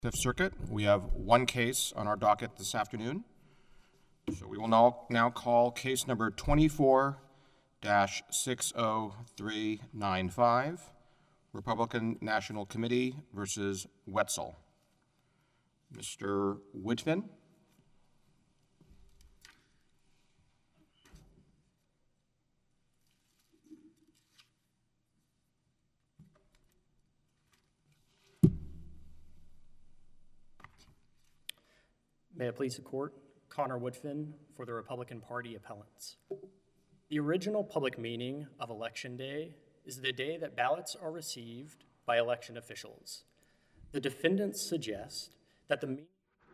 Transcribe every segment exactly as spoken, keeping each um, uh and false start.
Fifth Circuit. We have one case on our docket this afternoon. So we will now, now call case number twenty-four dash six oh three nine five, Republican National Committee versus Wetzel. Mister Whitman. May it please the court, Connor Woodfin for the Republican Party appellants. The original public meaning of Election Day is the day that ballots are received by election officials. The defendants suggest that the meaning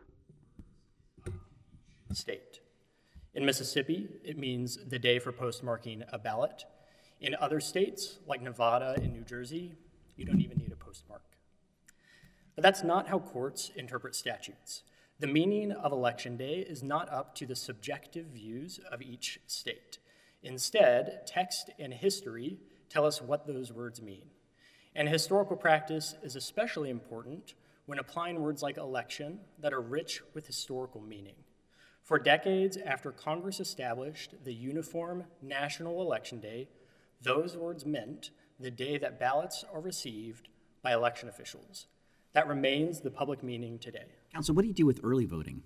of the state. In Mississippi, it means the day for postmarking a ballot. In other states, like Nevada and New Jersey, you don't even need a postmark. But that's not how courts interpret statutes. The meaning of Election Day is not up to the subjective views of each state. Instead, text and history tell us what those words mean. And historical practice is especially important when applying words like election that are rich with historical meaning. For decades after Congress established the uniform National Election Day, those words meant the day that ballots are received by election officials. That remains the public meaning today. Counsel, what do you do with early voting?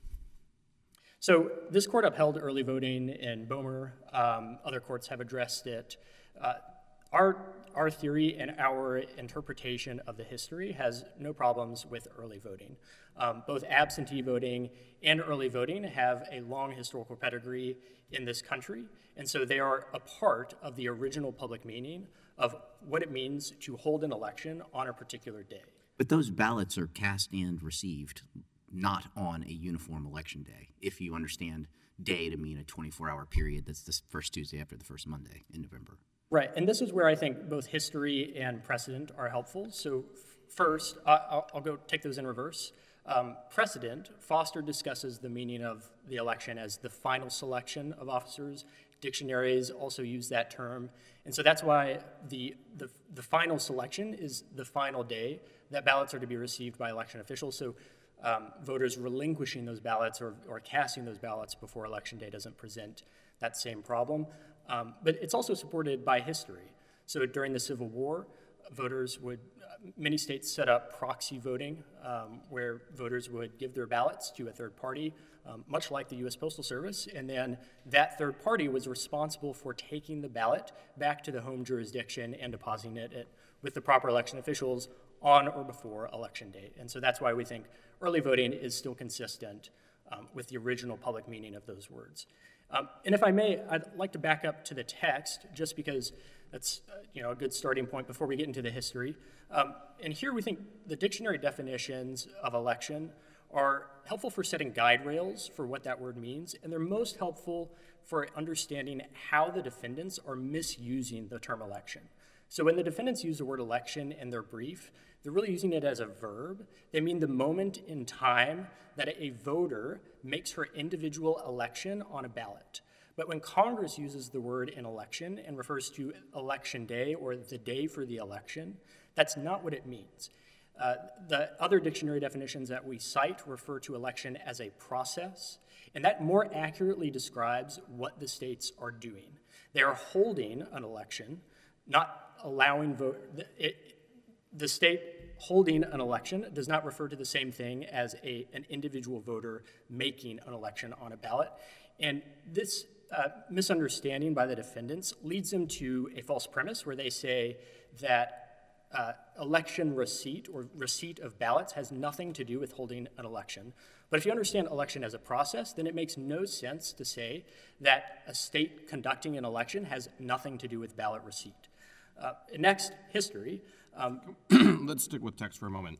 So this court upheld early voting in Boehmer. Um, other courts have addressed it. Uh, our, our theory and our interpretation of the history has no problems with early voting. Um, both absentee voting and early voting have a long historical pedigree in this country, and so they are a part of the original public meaning of what it means to hold an election on a particular day. But those ballots are cast and received not on a uniform election day, if you understand day to mean a twenty-four hour period that's the first Tuesday after the first Monday in November. Right, and this is where I think both history and precedent are helpful. So first, I'll, I'll go take those in reverse. Um, precedent, Foster discusses the meaning of the election as the final selection of officers. Dictionaries also use that term. And so that's why the, the, the final selection is the final day that ballots are to be received by election officials. So um, voters relinquishing those ballots or, or casting those ballots before election day doesn't present that same problem. Um, but it's also supported by history. So during the Civil War, voters would, uh, many states set up proxy voting um, where voters would give their ballots to a third party, um, much like the U S Postal Service, and then that third party was responsible for taking the ballot back to the home jurisdiction and depositing it at, with the proper election officials on or before election date. And so that's why we think early voting is still consistent um, with the original public meaning of those words. Um, and if I may, I'd like to back up to the text, just because that's uh, you know, a good starting point before we get into the history. Um, and here we think the dictionary definitions of election are helpful for setting guide rails for what that word means, and they're most helpful for understanding how the defendants are misusing the term election. So when the defendants use the word election in their brief, they're really using it as a verb. They mean the moment in time that a voter makes her individual election on a ballot. But when Congress uses the word in election and refers to election day or the day for the election, that's not what it means. Uh, the other dictionary definitions that we cite refer to election as a process, and that more accurately describes what the states are doing. They are holding an election, not allowing vote. It, the state holding an election does not refer to the same thing as a, an individual voter making an election on a ballot. And this uh, misunderstanding by the defendants leads them to a false premise where they say that uh, election receipt or receipt of ballots has nothing to do with holding an election. But if you understand election as a process, then it makes no sense to say that a state conducting an election has nothing to do with ballot receipt. Uh, next, history. Um, Let's stick with text for a moment.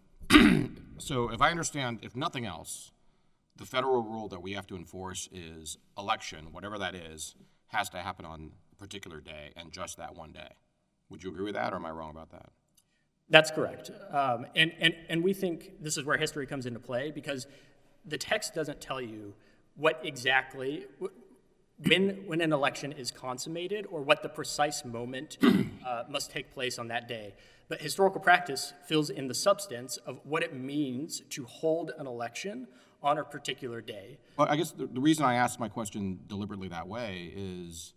So if I understand, if nothing else, the federal rule that we have to enforce is election, whatever that is, has to happen on a particular day and just that one day. Would you agree with that, or am I wrong about that? That's correct. Um, and, and, and we think this is where history comes into play, because the text doesn't tell you what exactly, when, when an election is consummated or what the precise moment uh, must take place on that day. But historical practice fills in the substance of what it means to hold an election on a particular day. Well, I guess the, the reason I asked my question deliberately that way is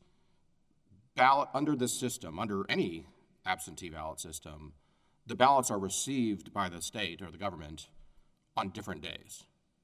ballot under this system, under any absentee ballot system, the ballots are received by the state or the government on different days.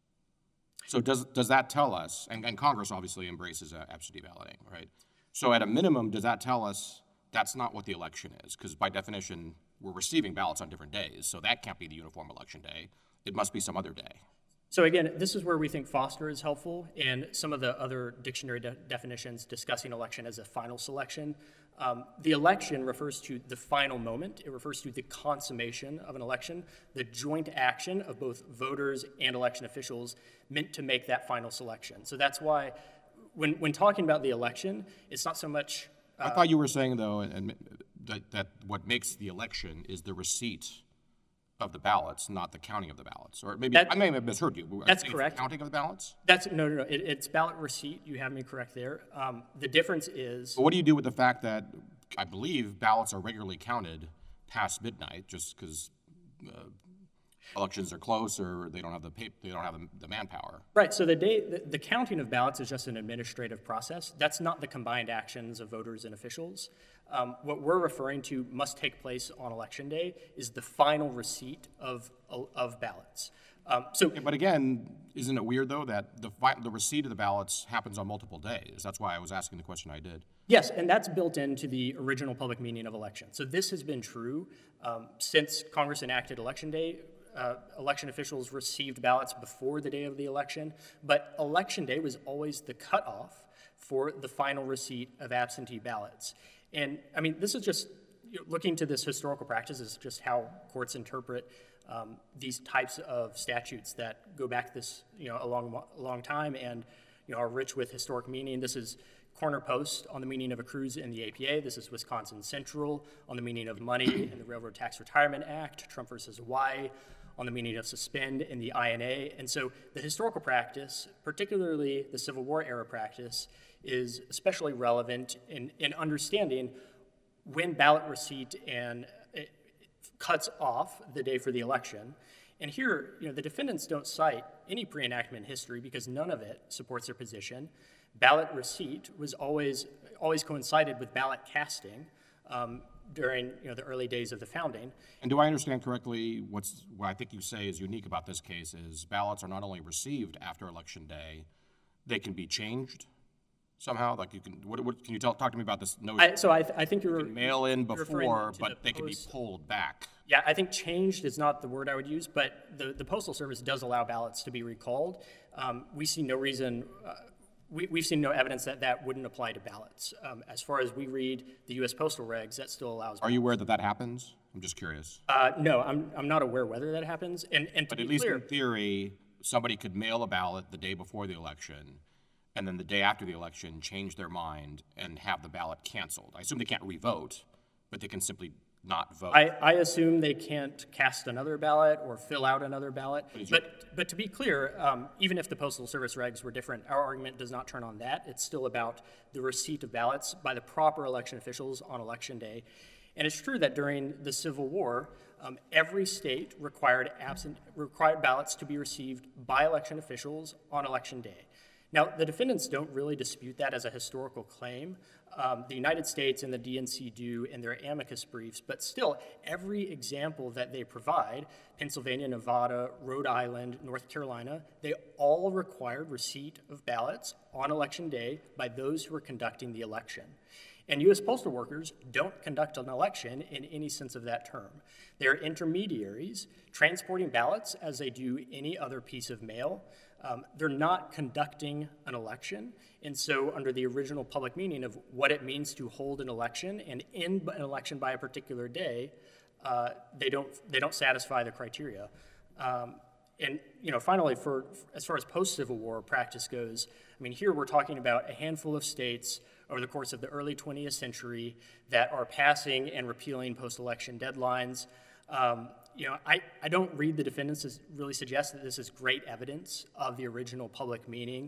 So does does that tell us, and, and Congress obviously embraces uh, absentee balloting, right? So at a minimum, does that tell us that's not what the election is? Because by definition, we're receiving ballots on different days, so that can't be the uniform election day. It must be some other day. So again, this is where we think Foster is helpful, and some of the other dictionary de- definitions discussing election as a final selection. Um, the election refers to the final moment. It refers to the consummation of an election, the joint action of both voters and election officials meant to make that final selection. So that's why when, when talking about the election, it's not so much... Uh, I thought you were saying, though, and, and that, that what makes the election is the receipt of the ballots, not the counting of the ballots. Or maybe, that, I may have misheard you. That's correct. Counting of the ballots? That's, no, no, no, it, it's ballot receipt. You have me correct there. Um, the difference is... But what do you do with the fact that I believe ballots are regularly counted past midnight just because uh, elections are close or they don't have the pap- they don't have the, the manpower? Right, so the, day, the, the counting of ballots is just an administrative process. That's not the combined actions of voters and officials. Um, what we're referring to must take place on Election Day is the final receipt of, of ballots. Um, so, yeah, but again, isn't it weird, though, that the, fi- the receipt of the ballots happens on multiple days? That's why I was asking the question I did. Yes, and that's built into the original public meaning of election. So this has been true um, since Congress enacted Election Day. Uh, election officials received ballots before the day of the election, but Election Day was always the cutoff for the final receipt of absentee ballots. And I mean, this is just, you know, looking to this historical practice is just how courts interpret um, these types of statutes that go back this, you know, a long, a long time and, you know, are rich with historic meaning. This is Corner Post on the meaning of accrues in the A P A. This is Wisconsin Central on the meaning of money in the Railroad Tax Retirement Act. Trump versus Hawaii on the meaning of suspend in the I N A. And so the historical practice, particularly the Civil War era practice, is especially relevant in, in understanding when ballot receipt and it cuts off the day for the election. And here, you know, the defendants don't cite any pre-enactment history because none of it supports their position. Ballot receipt was always always coincided with ballot casting um, during, you know, the early days of the founding. And do I understand correctly what's what I think you say is unique about this case is ballots are not only received after Election Day, they can be changed somehow? Like you can, what, what can you tell, talk to me about this notion? I, so I, th- I think you're mail in you're referring before, to but the they can be post- pulled back. Yeah, I think changed is not the word I would use, but the, the Postal Service does allow ballots to be recalled. Um, we see no reason, uh, we, we've seen no evidence that that wouldn't apply to ballots. Um, as far as we read the U S postal regs, that still allows. Are you aware that that happens? I'm just curious. Uh, no, I'm, I'm not aware whether that happens. And, and to But be at least clear, in theory, somebody could mail a ballot the day before the election, and then the day after the election change their mind and have the ballot canceled. I assume they can't re-vote, but they can simply not vote. I, I assume they can't cast another ballot or fill out another ballot. But is your- But, but to be clear, um, even if the Postal Service regs were different, our argument does not turn on that. It's still about the receipt of ballots by the proper election officials on Election Day. And it's true that during the Civil War, um, every state required absent required ballots to be received by election officials on Election Day. Now, the defendants don't really dispute that as a historical claim. Um, the United States and the D N C do in their amicus briefs, but still, every example that they provide, Pennsylvania, Nevada, Rhode Island, North Carolina, they all required receipt of ballots on Election Day by those who were conducting the election. And U S postal workers don't conduct an election in any sense of that term. They're intermediaries transporting ballots as they do any other piece of mail. Um, they're not conducting an election. And so under the original public meaning of what it means to hold an election and end an election by a particular day, uh, they don't they don't satisfy the criteria. Um, and you know, finally, for as far as post-Civil War practice goes, I mean, here we're talking about a handful of states over the course of the early twentieth century that are passing and repealing post-election deadlines. Um, you know, I, I don't read the defendants as really suggest that this is great evidence of the original public meaning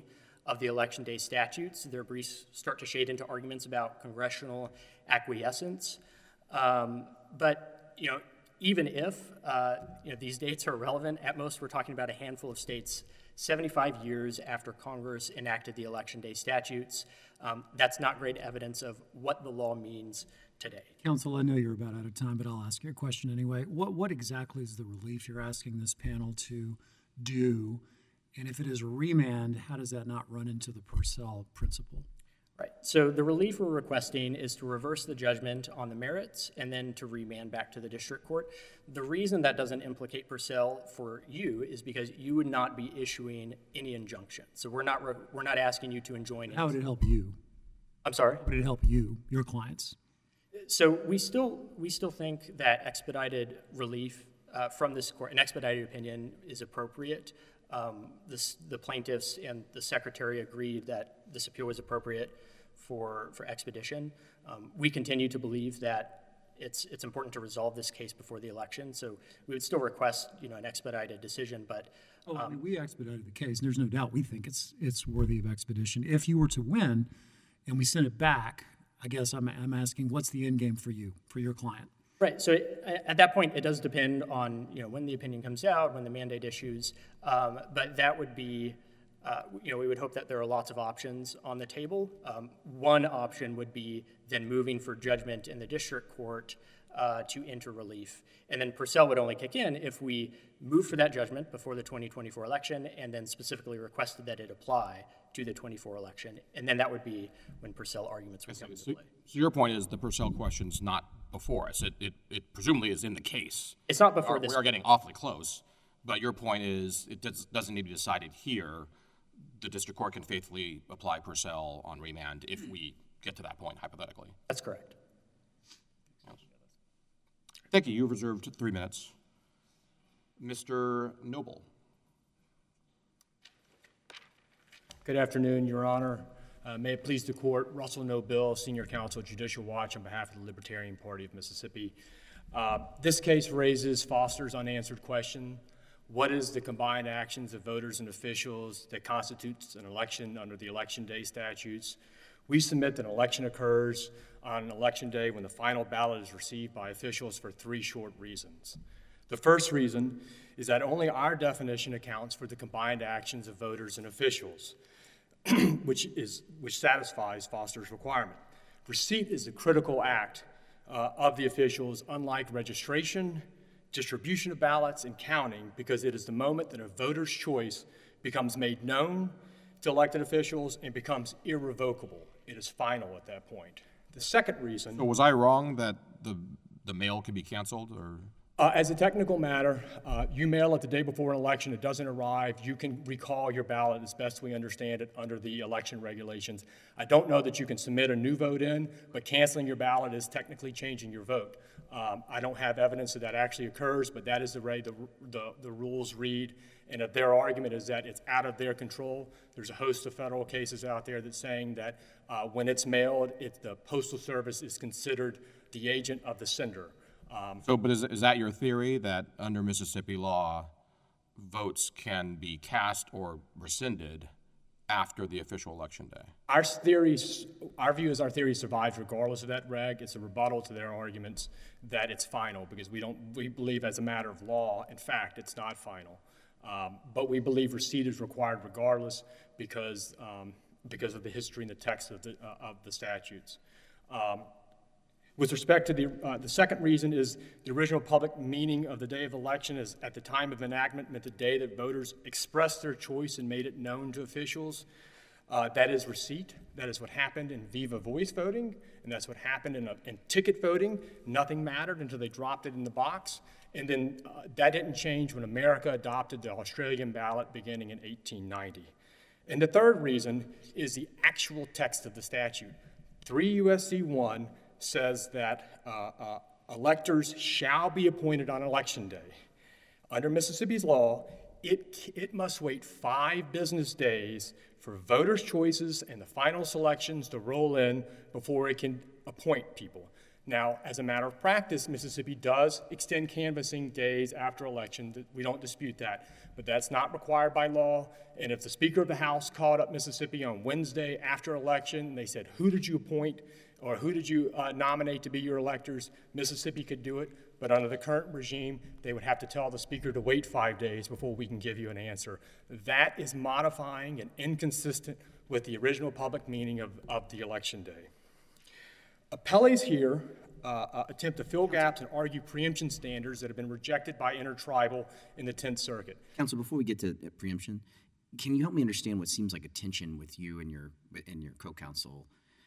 of the Election Day statutes. Their briefs start to shade into arguments about congressional acquiescence. Um, but, you know, even if uh, you know, these dates are relevant, at most we're talking about a handful of states seventy-five years after Congress enacted the Election Day statutes. Um, that's not great evidence of what the law means today. Counsel, I know you're about out of time, but I'll ask you a question anyway. What, what exactly is the relief you're asking this panel to do? And if it is remand, how does that not run into the Purcell principle? Right. So the relief we're requesting is to reverse the judgment on the merits and then to remand back to the district court. The reason that doesn't implicate Purcell for you is because you would not be issuing any injunction. So we're not re- we're not asking you to enjoin. How would it help you? I'm sorry? How would it help you, your clients? So we still we still think that expedited relief uh, from this court, an expedited opinion, is appropriate. Um, this, the plaintiffs and the secretary agreed that this appeal was appropriate for, for expedition. Um, we continue to believe that it's, it's important to resolve this case before the election, so we would still request, you know, an expedited decision, but... Oh, um, I mean, we expedited the case, and there's no doubt we think it's, it's worthy of expedition. If you were to win and we send it back, I guess I'm, I'm asking, what's the end game for you, for your client? Right. So it, at that point, it does depend on, you know, when the opinion comes out, when the mandate issues. Um, but that would be, uh, you know, we would hope that there are lots of options on the table. Um, one option would be then moving for judgment in the district court uh, to enter relief. And then Purcell would only kick in if we move for that judgment before the twenty twenty-four election and then specifically requested that it apply to the twenty-four election. And then that would be when Purcell arguments would come into So, play. so your point is the Purcell question's not before us. It, it, it presumably is in the case. It's not before Or- this. We are getting awfully close, but your point is it does, doesn't need to be decided here. The district court can faithfully apply Purcell on remand if we get to that point, hypothetically. That's correct. Yes. Thank you. You've reserved three minutes. Mister Noble. Good afternoon, Your Honor. Uh, may it please the court, Russell Noble, Senior Counsel, Judicial Watch on behalf of the Libertarian Party of Mississippi. Uh, this case raises Foster's unanswered question: what is the combined actions of voters and officials that constitutes an election under the Election Day statutes? We submit that an election occurs on an election day when the final ballot is received by officials for three short reasons. The first reason is that only our definition accounts for the combined actions of voters and officials, which is which satisfies Foster's requirement. Receipt is a critical act uh, of the officials, unlike registration, distribution of ballots, and counting, because it is the moment that a voter's choice becomes made known to elected officials and becomes irrevocable. It is final at that point. The second reason... So was I wrong that the, the mail could be canceled, or? Uh, as a technical matter, uh, you mail it the day before an election, it doesn't arrive, you can recall your ballot as best we understand it under the election regulations. I don't know that you can submit a new vote in, but canceling your ballot is technically changing your vote. Um, I don't have evidence that that actually occurs, but that is the way the, the, the rules read. And if their argument is that it's out of their control, there's a host of federal cases out there that's saying that uh, when it's mailed, it, the Postal Service is considered the agent of the sender. Um, So, but is, is that your theory, that under Mississippi law, votes can be cast or rescinded after the official election day? Our theories, our view is our theory survives regardless of that reg. It's a rebuttal to their arguments that it's final, because we don't, we believe as a matter of law, in fact, it's not final. Um, but we believe receipt is required regardless because, um, because of the history and the text of the, uh, of the statutes. Um, With respect to the, uh, the second reason is the original public meaning of the day of election is at the time of enactment meant the day that voters expressed their choice and made it known to officials. Uh, that is receipt. That is what happened in Viva Voice voting, and that's what happened in, a, in ticket voting. Nothing mattered until they dropped it in the box. And then uh, that didn't change when America adopted the Australian ballot beginning in eighteen ninety. And the third reason is the actual text of the statute. three U S C one says that uh, uh, electors shall be appointed on election day. Under Mississippi's law, it, it must wait five business days for voters' choices and the final selections to roll in before it can appoint people. Now, as a matter of practice, Mississippi does extend canvassing days after election. We don't dispute that, but that's not required by law. And if the Speaker of the House called up Mississippi on Wednesday after election, and they said, who did you appoint or who did you uh, nominate to be your electors, Mississippi could do it. But under the current regime, they would have to tell the Speaker to wait five days before we can give you an answer. That is modifying and inconsistent with the original public meaning of, of the election day. Appellees here uh, uh, attempt to fill gaps and argue preemption standards that have been rejected by intertribal in the tenth Circuit. Counsel, before we get to uh, preemption, can you help me understand what seems like a tension with you and your and your co-counsel?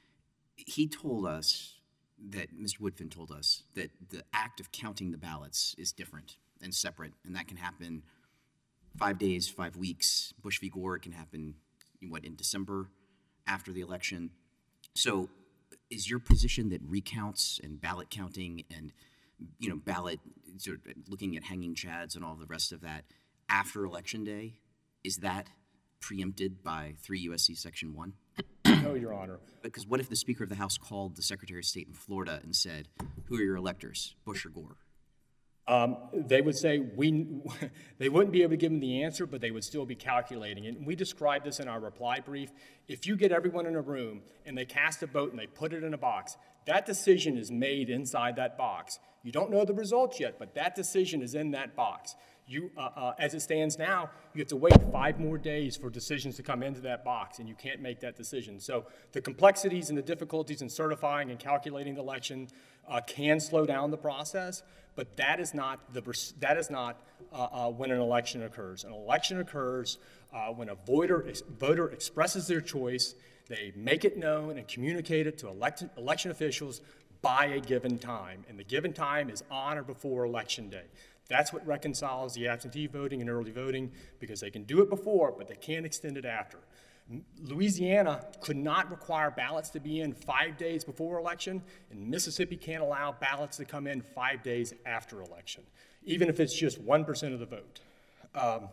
He told us that, Mister Woodfin told us, that the act of counting the ballots is different and separate, and that can happen five days, five weeks. Bush v. Gore can happen, what, in December after the election. So is your position that recounts and ballot counting and, you know, ballot, sort of looking at hanging chads and all the rest of that after Election Day, is that preempted by three U S C Section one? No, Your Honor. Because what if the Speaker of the House called the Secretary of State in Florida and said, who are your electors, Bush or Gore? Um, they would say, we, they wouldn't be able to give them the answer, but they would still be calculating it. And we described this in our reply brief. If you get everyone in a room and they cast a vote and they put it in a box, that decision is made inside that box. You don't know the results yet, but that decision is in that box. You, uh, uh, as it stands now, you have to wait five more days for decisions to come into that box, and you can't make that decision. So the complexities and the difficulties in certifying and calculating the election uh, can slow down the process, but that is not, the, that is not uh, uh, when an election occurs. An election occurs uh, when a voter, voter expresses their choice, they make it known and communicate it to elect, election officials by a given time, and the given time is on or before Election Day. That's what reconciles the absentee voting and early voting, because they can do it before, but they can't extend it after. Louisiana could not require ballots to be in five days before election, and Mississippi can't allow ballots to come in five days after election, even if it's just one percent of the vote. Um,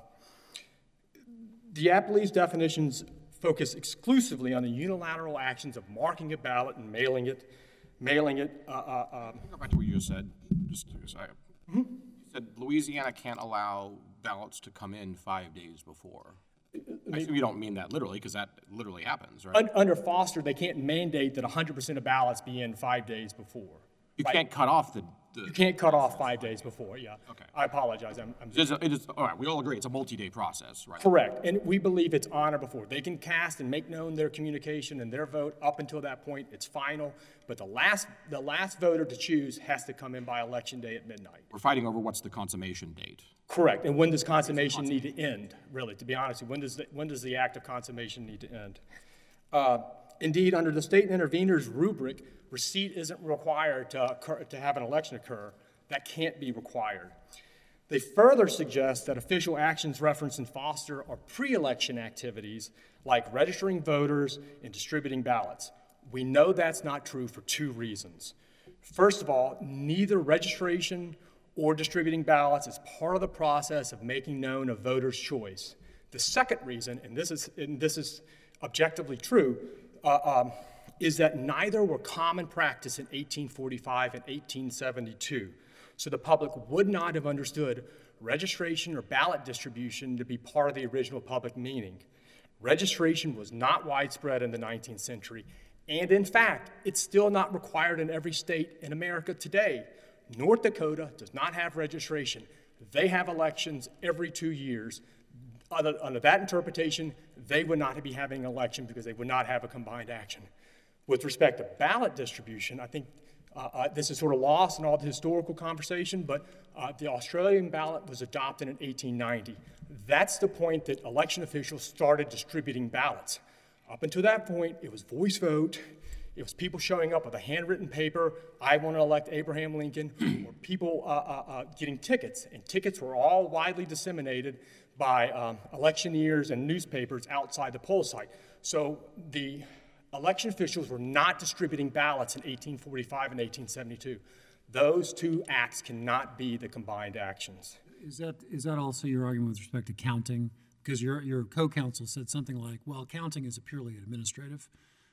the appellee's definitions focus exclusively on the unilateral actions of marking a ballot and mailing it, mailing it. Uh, uh, um, Go back to what you just said. Just because I, mm-hmm. You said Louisiana can't allow ballots to come in five days before. I assume you don't mean that literally, because that literally happens, right? Un under Foster, they can't mandate that one hundred percent of ballots be in five days before. You right? can't cut off the, the... You can't cut off five days before, yeah. Okay. I apologize. I'm, I'm It is, it is, all right, we all agree it's a multi-day process, right? Correct, and we believe it's on or before. They can cast and make known their communication and their vote up until that point. It's final, but the last, the last voter to choose has to come in by Election Day at midnight. We're fighting over what's the consummation date. Correct, and when does consummation need to end, really, to be honest with you? When does the, when does the act of consummation need to end? Uh, indeed, under the state intervener's rubric, receipt isn't required to, occur, to have an election occur. That can't be required. They further suggest that official actions referenced in Foster are pre-election activities like registering voters and distributing ballots. We know that's not true for two reasons. First of all, neither registration or distributing ballots is part of the process of making known a voter's choice. The second reason, and this is, and this is objectively true, uh, um, is that neither were common practice in eighteen forty-five and eighteen seventy-two. So the public would not have understood registration or ballot distribution to be part of the original public meaning. Registration was not widespread in the nineteenth century, and in fact, it's still not required in every state in America today. North Dakota does not have registration. They have elections every two years. Under, under that interpretation, they would not be having an election because they would not have a combined action. With respect to ballot distribution, I think uh, uh, this is sort of lost in all the historical conversation, but uh, the Australian ballot was adopted in eighteen ninety. That's the point that election officials started distributing ballots. Up until that point, it was voice vote. It was people showing up with a handwritten paper, I want to elect Abraham Lincoln, or people uh, uh, uh, getting tickets. And tickets were all widely disseminated by um, electioneers and newspapers outside the poll site. So the election officials were not distributing ballots in eighteen forty-five and eighteen seventy-two. Those two acts cannot be the combined actions. Is that, is that also your argument with respect to counting? Because your, your co-counsel said something like, well, counting is a purely administrative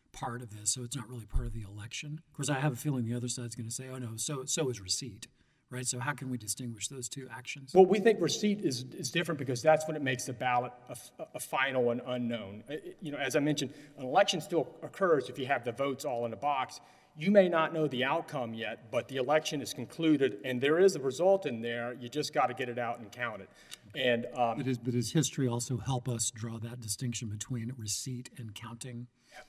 part of this, so it's not really part of the election. Of course, I have a feeling the other side's going to say, oh, no, so so is receipt, right? So how can we distinguish those two actions? Well, we think receipt is, is different because that's when it makes the ballot a, a final and unknown. It- it- you know, as I mentioned, an election still occurs if you have the votes all in a box. You may not know the outcome yet, but the election is concluded, and there is a result in there. You just got to get it out and count it. And um, But, is, but does history also help us draw that distinction between receipt and counting?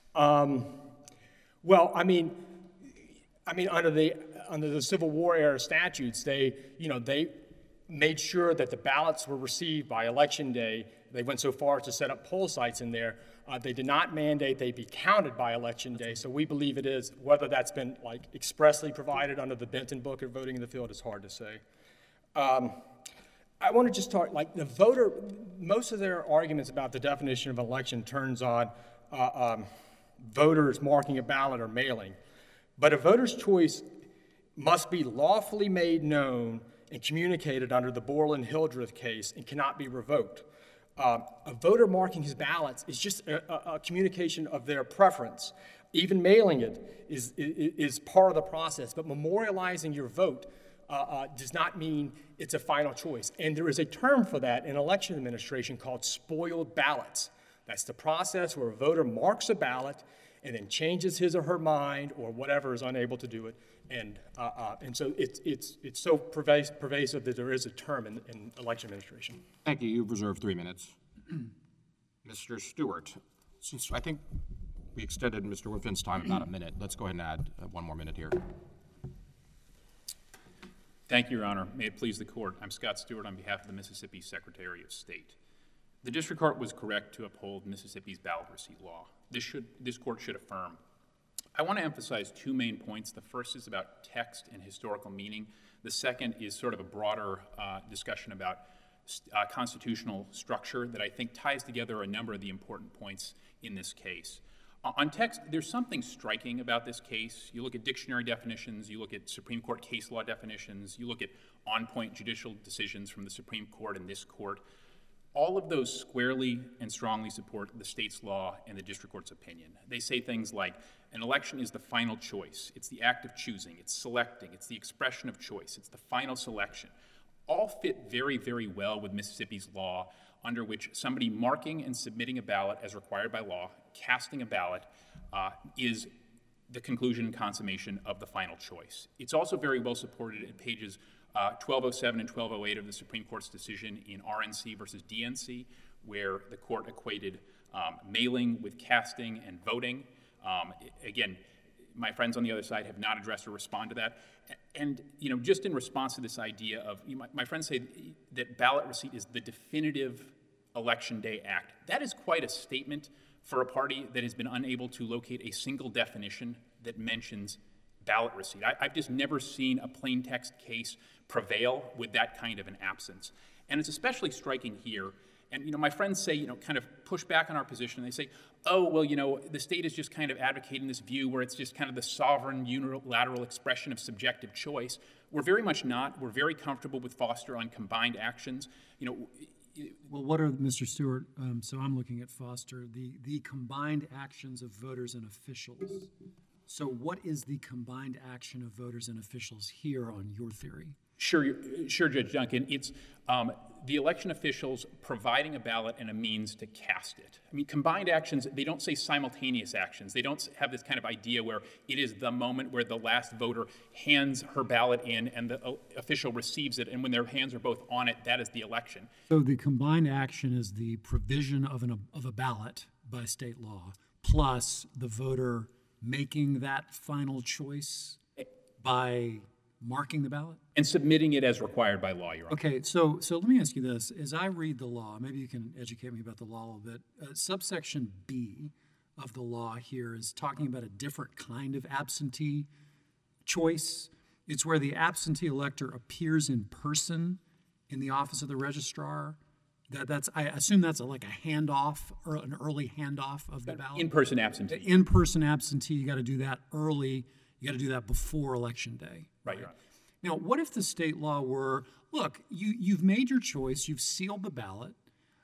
well, I mean, I mean, under the under the Civil War era statutes, they, you know, they made sure that the ballots were received by election day. They went so far as to set up poll sites in there. Uh, they did not mandate they be counted by election day. So we believe it is. Whether that's been like expressly provided under the Benton Book or voting in the field is hard to say. Um, I want to just talk like the voter. Most of their arguments about the definition of election turns on uh, um, voters marking a ballot or mailing. But a voter's choice must be lawfully made known and communicated under the Borland-Hildreth case and cannot be revoked. Um, a voter marking his ballots is just a, a, a communication of their preference. Even mailing it is, is, is part of the process, but memorializing your vote uh, uh, does not mean it's a final choice. And there is a term for that in election administration called spoiled ballots. That's the process where a voter marks a ballot and then changes his or her mind or whatever is unable to do it. And, uh, uh, and so it's, it's, it's so pervasive, pervasive that there is a term in, in election administration. Thank you. You've reserved three minutes. Mister Stewart, since I think we extended Mister Woodfin's time about a minute, let's go ahead and add uh, one more minute here. Thank you, Your Honor. May it please the court. I'm Scott Stewart on behalf of the Mississippi Secretary of State. The district court was correct to uphold Mississippi's ballot receipt law. This should, this court should affirm. I want to emphasize two main points. The first is about text and historical meaning. The second is sort of a broader uh, discussion about uh, constitutional structure that I think ties together a number of the important points in this case. Uh, on text, there's something striking about this case. You look at dictionary definitions, you look at Supreme Court case law definitions, you look at on-point judicial decisions from the Supreme Court and this court. All of those squarely and strongly support the state's law and the district court's opinion. They say things like, an election is the final choice. It's the act of choosing. It's selecting. It's the expression of choice. It's the final selection. All fit very, very well with Mississippi's law, under which somebody marking and submitting a ballot as required by law, casting a ballot, uh, is the conclusion and consummation of the final choice. It's also very well supported in pages Uh, twelve oh seven and twelve oh eight of the Supreme Court's decision in R N C versus D N C, where the court equated um, mailing with casting and voting. Um, again, my friends on the other side have not addressed or respond to that. And, you know, just in response to this idea of, you know, my, my friends say that ballot receipt is the definitive election day act. That is quite a statement for a party that has been unable to locate a single definition that mentions ballot receipt. I, I've just never seen a plain text case prevail with that kind of an absence. And it's especially striking here. And, you know, my friends say, you know, kind of push back on our position. They say, oh, well, you know, the state is just kind of advocating this view where it's just kind of the sovereign unilateral expression of subjective choice. We're very much not. We're very comfortable with Foster on combined actions. You know, Well, what are, Mister Stewart, um, so I'm looking at Foster, the, the combined actions of voters and officials. So what is the combined action of voters and officials here on your theory? Sure, sure, Judge Duncan. It's um, the election officials providing a ballot and a means to cast it. I mean, combined actions, they don't say simultaneous actions. They don't have this kind of idea where it is the moment where the last voter hands her ballot in and the uh, official receives it, and when their hands are both on it, that is the election. So the combined action is the provision of, an, of a ballot by state law, plus the voter making that final choice by marking the ballot? And submitting it as required by law, Your Honor. Okay, so so let me ask you this. As I read the law, maybe you can educate me about the law a little bit. Uh, subsection B of the law here is talking about a different kind of absentee choice. It's where the absentee elector appears in person in the office of the registrar. That, that's I assume that's a, like a handoff or an early handoff of the ballot. In-person absentee. In-person absentee, you got to do that early. You got to do that before Election Day. Right, Your Honor. Now, what if the state law were, look, you, you've made your choice, you've sealed the ballot,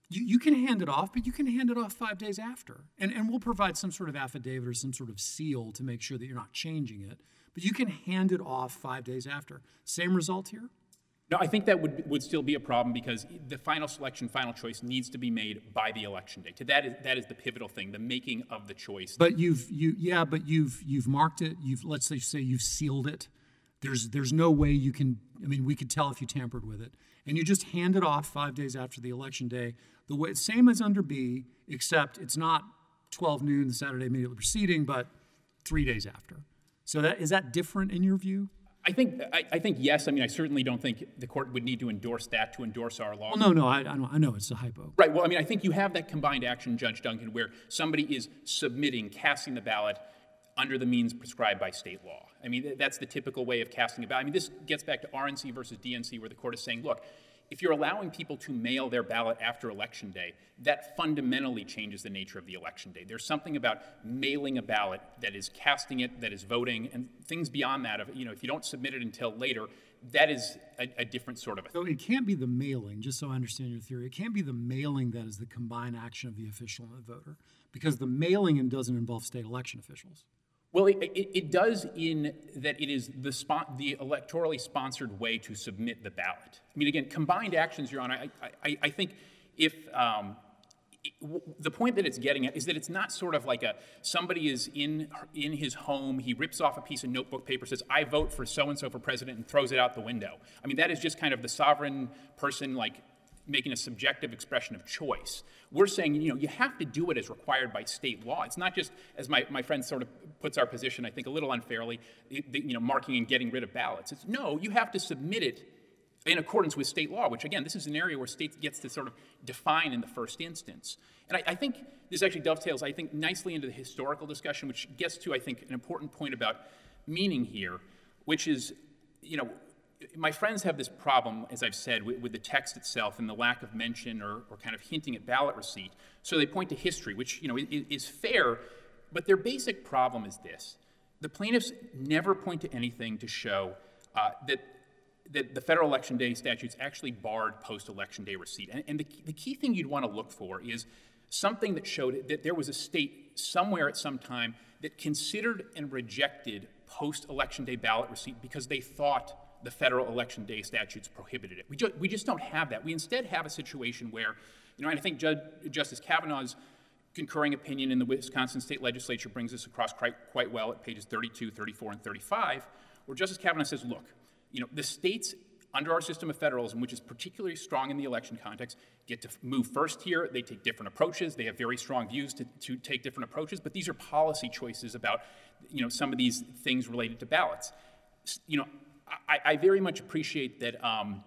You, you can hand it off, but you can hand it off five days after. And, and we'll provide some sort of affidavit or some sort of seal to make sure that you're not changing it. But you can hand it off five days after. Same result here? No, I think that would, would still be a problem because the final selection, final choice needs to be made by the election day. To that is, that is the pivotal thing, the making of the choice. But you've, you, yeah, but you've, you've marked it. You've, let's say, say you've sealed it. There's, there's no way you can, I mean, we could tell if you tampered with it. And you just hand it off five days after the election day. The way, same as under B, except it's not twelve noon, the Saturday immediately preceding, but three days after. So that, is that different in your view? I think, I, I think yes. I mean, I certainly don't think the court would need to endorse that to endorse our law. Well, no, no, I, I, know, I know it's a hypo. Right. Well, I mean, I think you have that combined action, Judge Duncan, where somebody is submitting, casting the ballot under the means prescribed by state law. I mean, that's the typical way of casting a ballot. I mean, this gets back to R N C versus D N C, where the court is saying, look, if you're allowing people to mail their ballot after Election Day, that fundamentally changes the nature of the Election Day. There's something about mailing a ballot that is casting it, that is voting, and things beyond that. Of, you know, if you don't submit it until later, that is a, a different sort of a thing. So it can't be the mailing, just so I understand your theory, it can't be the mailing that is the combined action of the official and the voter, because the mailing doesn't involve state election officials. Well, it, it, it does in that it is the, spon- the electorally sponsored way to submit the ballot. I mean, again, combined actions, Your Honor, I, I, I think if um, it, w- the point that it's getting at is that it's not sort of like a somebody is in in his home, he rips off a piece of notebook paper, says, I vote for so-and-so for president, and throws it out the window. I mean, that is just kind of the sovereign person, like, making a subjective expression of choice. We're saying, you know, you have to do it as required by state law. It's not just, as my, my friend sort of puts our position, I think a little unfairly, the, you know, marking and getting rid of ballots. It's no, you have to submit it in accordance with state law, which again, this is an area where state gets to sort of define in the first instance. And I, I think this actually dovetails, I think, nicely into the historical discussion, which gets to, I think, an important point about meaning here, which is, you know, my friends have this problem, as I've said, with, with the text itself and the lack of mention or, or kind of hinting at ballot receipt. So they point to history, which, you know, is, is fair, but their basic problem is this. The plaintiffs never point to anything to show uh, that, that the federal election day statutes actually barred post-election day receipt. And, and the, the key thing you'd want to look for is something that showed that there was a state somewhere at some time that considered and rejected post-election day ballot receipt because they thought the federal election day statutes prohibited it. We, ju- we just don't have that. We instead have a situation where, you know, and I think Judge, Justice Kavanaugh's concurring opinion in the Wisconsin State Legislature brings this across quite, quite well at pages thirty-two, thirty-four, and thirty-five, where Justice Kavanaugh says, look, you know, the states under our system of federalism, which is particularly strong in the election context, get to move first here. They take different approaches. They have very strong views to, to take different approaches, but these are policy choices about, you know, some of these things related to ballots. You know, I, I very much appreciate that um,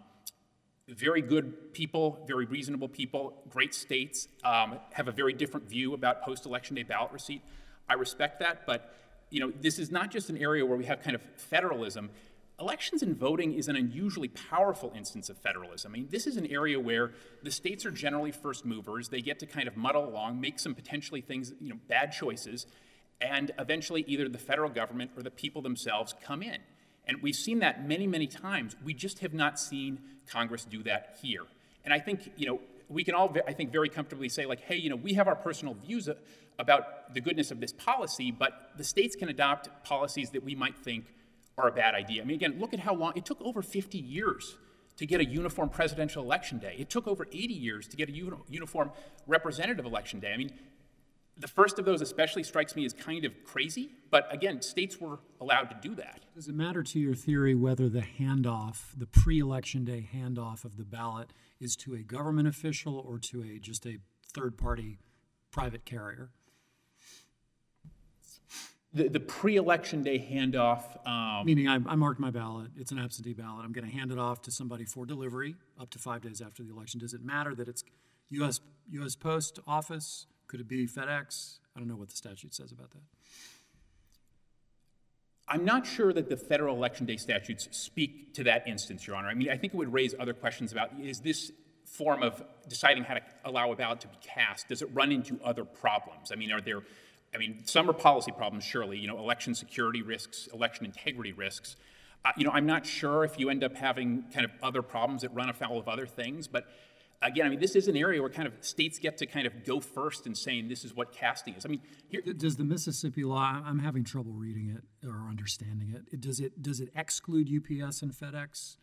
very good people, very reasonable people, great states um, have a very different view about post-election day ballot receipt. I respect that, but you know, this is not just an area where we have kind of federalism. Elections and voting is an unusually powerful instance of federalism. I mean, this is an area where the states are generally first movers. They get to kind of muddle along, make some potentially things, you know, bad choices, and eventually either the federal government or the people themselves come in. And we've seen that many, many times. We just have not seen Congress do that here. And I think, you know, we can all, I think, very comfortably say, like, hey, you know, we have our personal views about the goodness of this policy, but the states can adopt policies that we might think are a bad idea. I mean, again, look at how long, it took over fifty years to get a uniform presidential election day. It took over eighty years to get a uni- uniform representative election day. I mean, the first of those especially strikes me as kind of crazy, but again, states were allowed to do that. Does it matter to your theory whether the handoff, the pre-election day handoff of the ballot is to a government official or to a just a third-party private carrier? The, the pre-election day handoff. Um, Meaning I, I marked my ballot, it's an absentee ballot, I'm going to hand it off to somebody for delivery up to five days after the election. Does it matter that it's U S U S Post Office? Could it be FedEx? I don't know what the statute says about that. I'm not sure that the federal election day statutes speak to that instance, Your Honor. I mean, I think it would raise other questions about, is this form of deciding how to allow a ballot to be cast, does it run into other problems? I mean, are there, I mean, some are policy problems, surely, you know, election security risks, election integrity risks. Uh, you know, I'm not sure if you end up having kind of other problems that run afoul of other things, but again, I mean, this is an area where kind of states get to kind of go first in saying this is what casting is. I mean, here, D- Does the Mississippi law, I'm having trouble reading it or understanding it. It- Does it, does it exclude U P S and FedEx?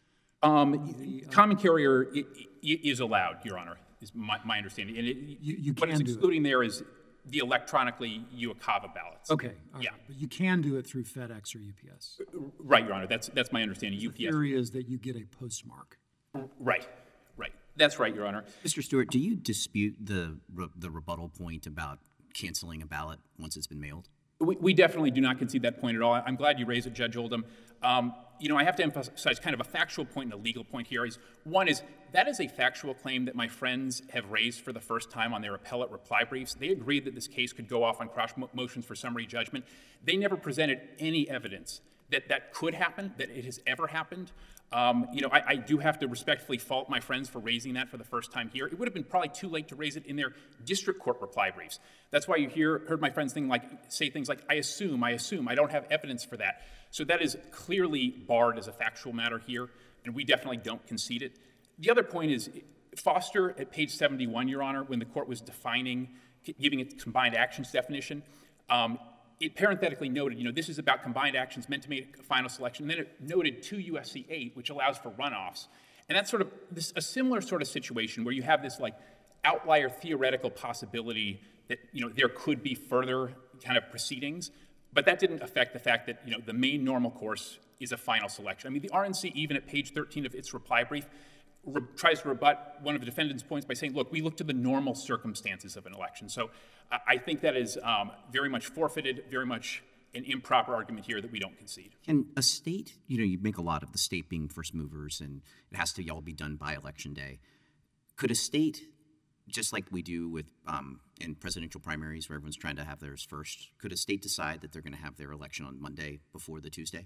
um, common carrier i- i- is allowed, Your Honor, is my, my understanding. And it, You- you what it's can do it. excluding there is the electronically UOCAVA ballots. Okay, all right. Yeah. But you can do it through FedEx or U P S. Right, Your Honor, that's, that's my understanding. The U P S, theory is that you get a postmark. right, right. That's right, Your Honor. Mister Stewart, do you dispute the re- the rebuttal point about canceling a ballot once it's been mailed? We, we definitely do not concede that point at all. I'm glad you raised it, Judge Oldham. Um, you know, I have to emphasize kind of a factual point and a legal point here. Is one is that is a factual claim that my friends have raised for the first time on their appellate reply briefs. They agreed that this case could go off on cross mo- motions for summary judgment. They never presented any evidence that that could happen, that it has ever happened. Um, you know, I, I do have to respectfully fault my friends for raising that for the first time here. It would have been probably too late to raise it in their district court reply briefs. That's why you hear heard my friends thing like say things like, "I assume, I assume, I don't have evidence for that." So that is clearly barred as a factual matter here, and we definitely don't concede it. The other point is Foster at page seventy-one, Your Honor, when the court was defining, giving it combined actions definition. Um, It parenthetically noted, you know, this is about combined actions meant to make a final selection. And then it noted two U S C eight, which allows for runoffs. And that's sort of this, a similar sort of situation where you have this like outlier theoretical possibility that, you know, there could be further kind of proceedings. But that didn't affect the fact that, you know, the main normal course is a final selection. I mean, the R N C, even at page thirteen of its reply brief, re- tries to rebut one of the defendant's points by saying, look, we look to the normal circumstances of an election. So I, I think that is um, very much forfeited, very much an improper argument here that we don't concede. Can a state, you know, you make a lot of the state being first movers and it has to all be done by election day. Could a state, just like we do with um, in presidential primaries where everyone's trying to have theirs first, could a state decide that they're going to have their election on Monday before the Tuesday?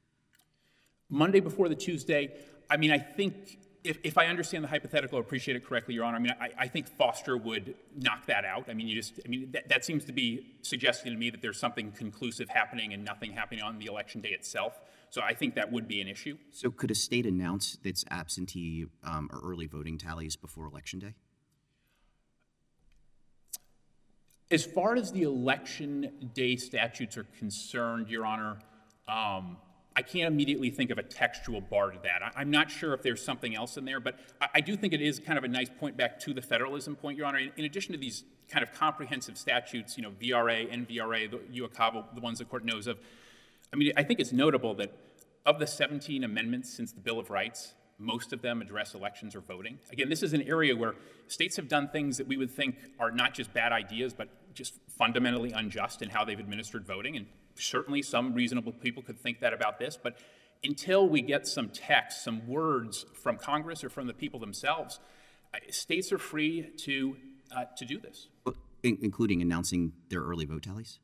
Monday before the Tuesday, I mean, I think if, if I understand the hypothetical or appreciate it correctly, Your Honor, I mean, I, I think Foster would knock that out. I mean, you just, I mean, that, that seems to be suggesting to me that there's something conclusive happening and nothing happening on the election day itself. So I think that would be an issue. So could a state announce its absentee um, or early voting tallies before election day? As far as the election day statutes are concerned, Your Honor, um, I can't immediately think of a textual bar to that. I, I'm not sure if there's something else in there, but I, I do think it is kind of a nice point back to the federalism point, Your Honor. In, in addition to these kind of comprehensive statutes, you know, V R A, N V R A, the UOCAVA, the ones the court knows of, I mean, I think it's notable that of the seventeen amendments since the Bill of Rights, most of them address elections or voting. Again, this is an area where states have done things that we would think are not just bad ideas, but just fundamentally unjust in how they've administered voting. And certainly some reasonable people could think that about this. But until we get some text, some words from Congress or from the people themselves, uh, states are free to uh, to do this. Well, in- including announcing their early vote tallies?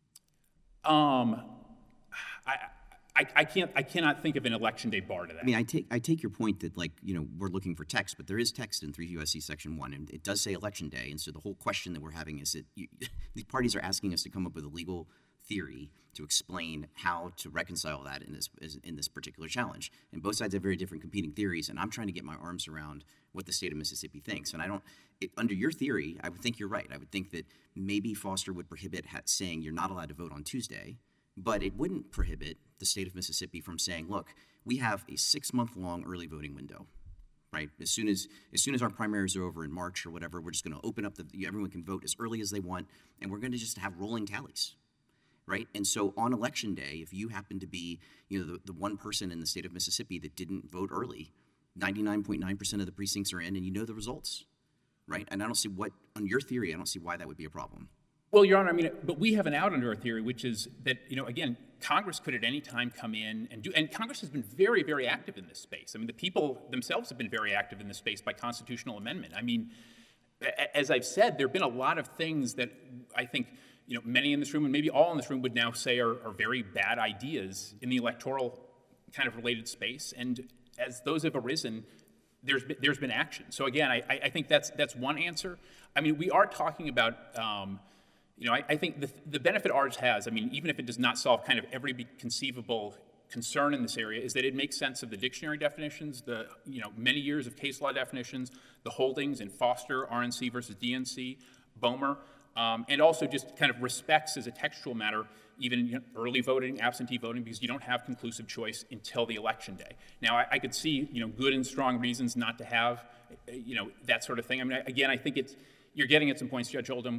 Um, I, I, I can't. I cannot think of an election day bar to that. I mean, I take I take your point that, like, you know, we're looking for text, but there is text in three U S C Section one, and it does say election day. And so the whole question that we're having is that you, the parties are asking us to come up with a legal theory to explain how to reconcile that in this in this particular challenge. And both sides have very different competing theories, and I'm trying to get my arms around what the state of Mississippi thinks. And I don't, it, under your theory, I would think you're right. I would think that maybe Foster would prohibit ha- saying you're not allowed to vote on Tuesday, but it wouldn't prohibit the state of Mississippi from saying, look, we have a six-month-long early voting window, right? As soon as as soon as our primaries are over in March or whatever, we're just going to open up the, everyone can vote as early as they want, and we're going to just have rolling tallies, right? And so on election day, if you happen to be, you know, the, the one person in the state of Mississippi that didn't vote early, ninety-nine point nine percent of the precincts are in, and you know the results, right? And I don't see what, on your theory, I don't see why that would be a problem. Well, Your Honor, I mean, but we have an out under our theory, which is that, you know, again, Congress could at any time come in and do, and Congress has been very, very active in this space. I mean, the people themselves have been very active in this space by constitutional amendment. I mean, a- as I've said, there have been a lot of things that I think, you know, many in this room and maybe all in this room would now say are, are very bad ideas in the electoral kind of related space. And as those have arisen, there's been, there's been action. So again, I, I think that's that's one answer. I mean, we are talking about, um, you know, I, I think the, the benefit ours has, I mean, even if it does not solve kind of every conceivable concern in this area is that it makes sense of the dictionary definitions, the, you know, many years of case law definitions, the holdings in Foster, R N C versus D N C, Bomer, um, and also just kind of respects as a textual matter even you know, early voting, absentee voting, because you don't have conclusive choice until the election day. Now, I, I could see, you know, good and strong reasons not to have, you know, that sort of thing. I mean, again, I think it's, you're getting at some points, Judge Oldham,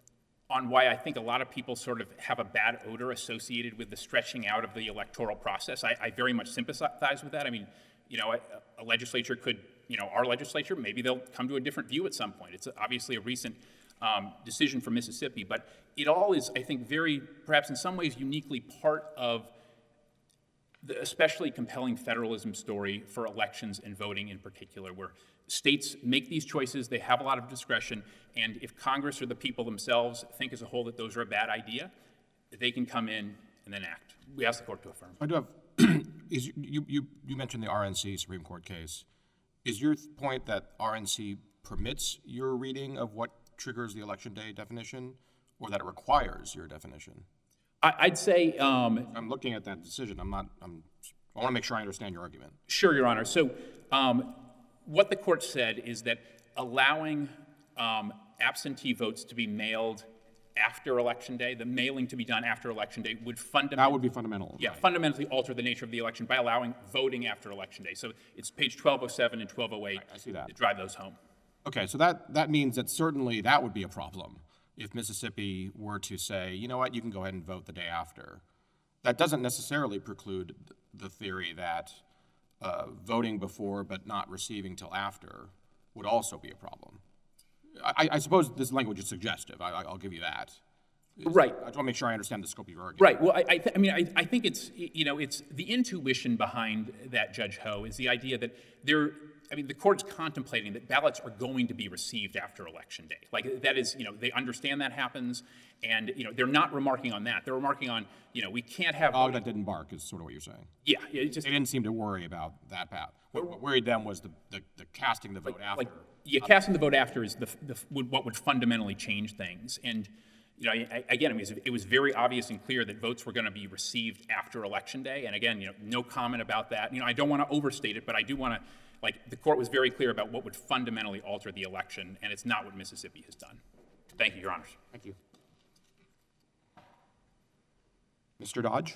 on why I think a lot of people sort of have a bad odor associated with the stretching out of the electoral process. I, I very much sympathize with that. I mean, you know, a, a legislature could, you know, our legislature, maybe they'll come to a different view at some point. It's obviously a recent um, decision for Mississippi, but it all is, I think, very, perhaps in some ways, uniquely part of the especially compelling federalism story for elections and voting in particular, where states make these choices, they have a lot of discretion, and if Congress or the people themselves think as a whole that those are a bad idea, they can come in and then act. We ask the court to affirm. I do have, is you, you, you mentioned the R N C Supreme Court case. Is your th- point that R N C permits your reading of what triggers the election day definition, or that it requires your definition? I, I'd say... Um, I'm looking at that decision. I'm not, I'm, I want to make sure I understand your argument. Sure, Your Honor. So um, what the court said is that allowing um, absentee votes to be mailed after Election Day, the mailing to be done after Election Day, would fundamentally... That would be fundamental. Yeah, right. fundamentally alter the nature of the election by allowing voting after Election Day. So it's page twelve oh seven and twelve oh eight I see that. to drive those home. Okay, so that, that means that certainly that would be a problem if Mississippi were to say, you know what, you can go ahead and vote the day after. That doesn't necessarily preclude the theory that uh, voting before but not receiving till after would also be a problem. I, I suppose this language is suggestive. I, I'll give you that. Right. I just want to make sure I understand the scope of your argument. Right. Well, I, I, th- I mean, I, I think it's, you know, it's the intuition behind that, Judge Ho, is the idea that there, I mean, the court's contemplating that ballots are going to be received after Election Day. Like, that is, you know, they understand that happens, and, you know, they're not remarking on that. They're remarking on, you know, we can't have... Dog that didn't bark is sort of what you're saying. Yeah. It just, They didn't seem to worry about that path. What, what worried them was the, the, the casting the vote after. like, yeah, casting the vote after is the, the would, what would fundamentally change things. And, you know, I, again, it was, it was very obvious and clear that votes were going to be received after Election Day. And again, you know, no comment about that. You know, I don't want to overstate it, but I do want to, like, the court was very clear about what would fundamentally alter the election, and it's not what Mississippi has done. Thank you, Your Honors. Thank you. Mister Dodge?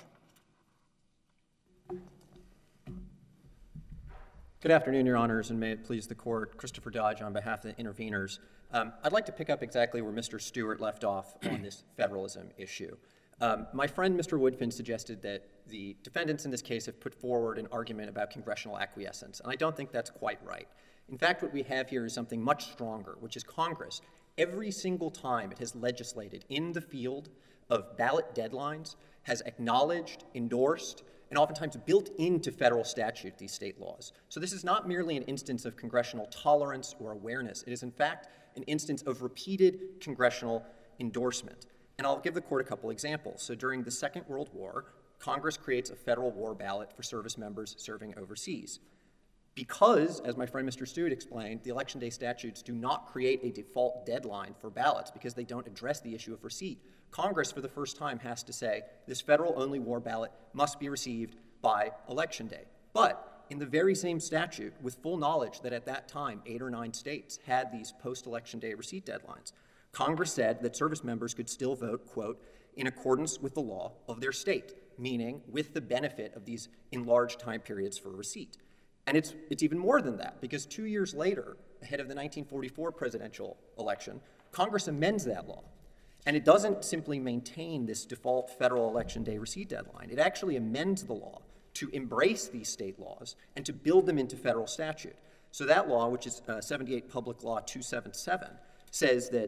Good afternoon, Your Honors, and may it please the court. Christopher Dodge on behalf of the interveners. Um, I'd like to pick up exactly where Mister Stewart left off on this federalism issue. Um, my friend, Mister Woodfin, suggested that the defendants in this case have put forward an argument about congressional acquiescence, and I don't think that's quite right. In fact, what we have here is something much stronger, which is Congress. Every single time it has legislated in the field of ballot deadlines, has acknowledged, endorsed, and oftentimes built into federal statute these state laws. So this is not merely an instance of congressional tolerance or awareness. It is, in fact, an instance of repeated congressional endorsement. And I'll give the court a couple examples. So during the Second World War, Congress creates a federal war ballot for service members serving overseas. Because, as my friend Mister Stewart explained, the Election Day statutes do not create a default deadline for ballots because they don't address the issue of receipt, Congress, for the first time, has to say this federal-only war ballot must be received by Election Day. But in the very same statute, with full knowledge that at that time eight or nine states had these post-Election Day receipt deadlines, Congress said that service members could still vote, quote, in accordance with the law of their state, meaning with the benefit of these enlarged time periods for receipt. And it's, it's even more than that, because two years later, ahead of the nineteen forty-four presidential election, Congress amends that law. And it doesn't simply maintain this default federal Election Day receipt deadline. It actually amends the law to embrace these state laws and to build them into federal statute. So that law, which is uh, seventy-eight Public Law two seventy-seven, says that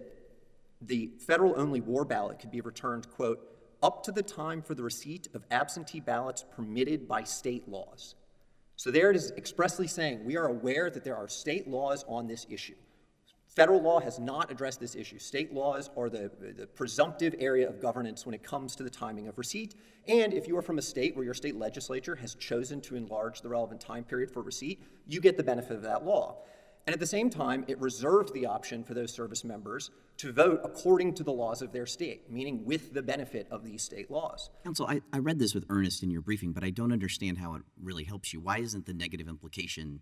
the federal-only war ballot could be returned, quote, up to the time for the receipt of absentee ballots permitted by state laws. So there it is expressly saying we are aware that there are state laws on this issue. Federal law has not addressed this issue. State laws are the, the presumptive area of governance when it comes to the timing of receipt. And if you are from a state where your state legislature has chosen to enlarge the relevant time period for receipt, you get the benefit of that law. And at the same time, it reserved the option for those service members to vote according to the laws of their state, meaning with the benefit of these state laws. Counsel, I, I read this with earnest in your briefing, but I don't understand how it really helps you. Why isn't the negative implication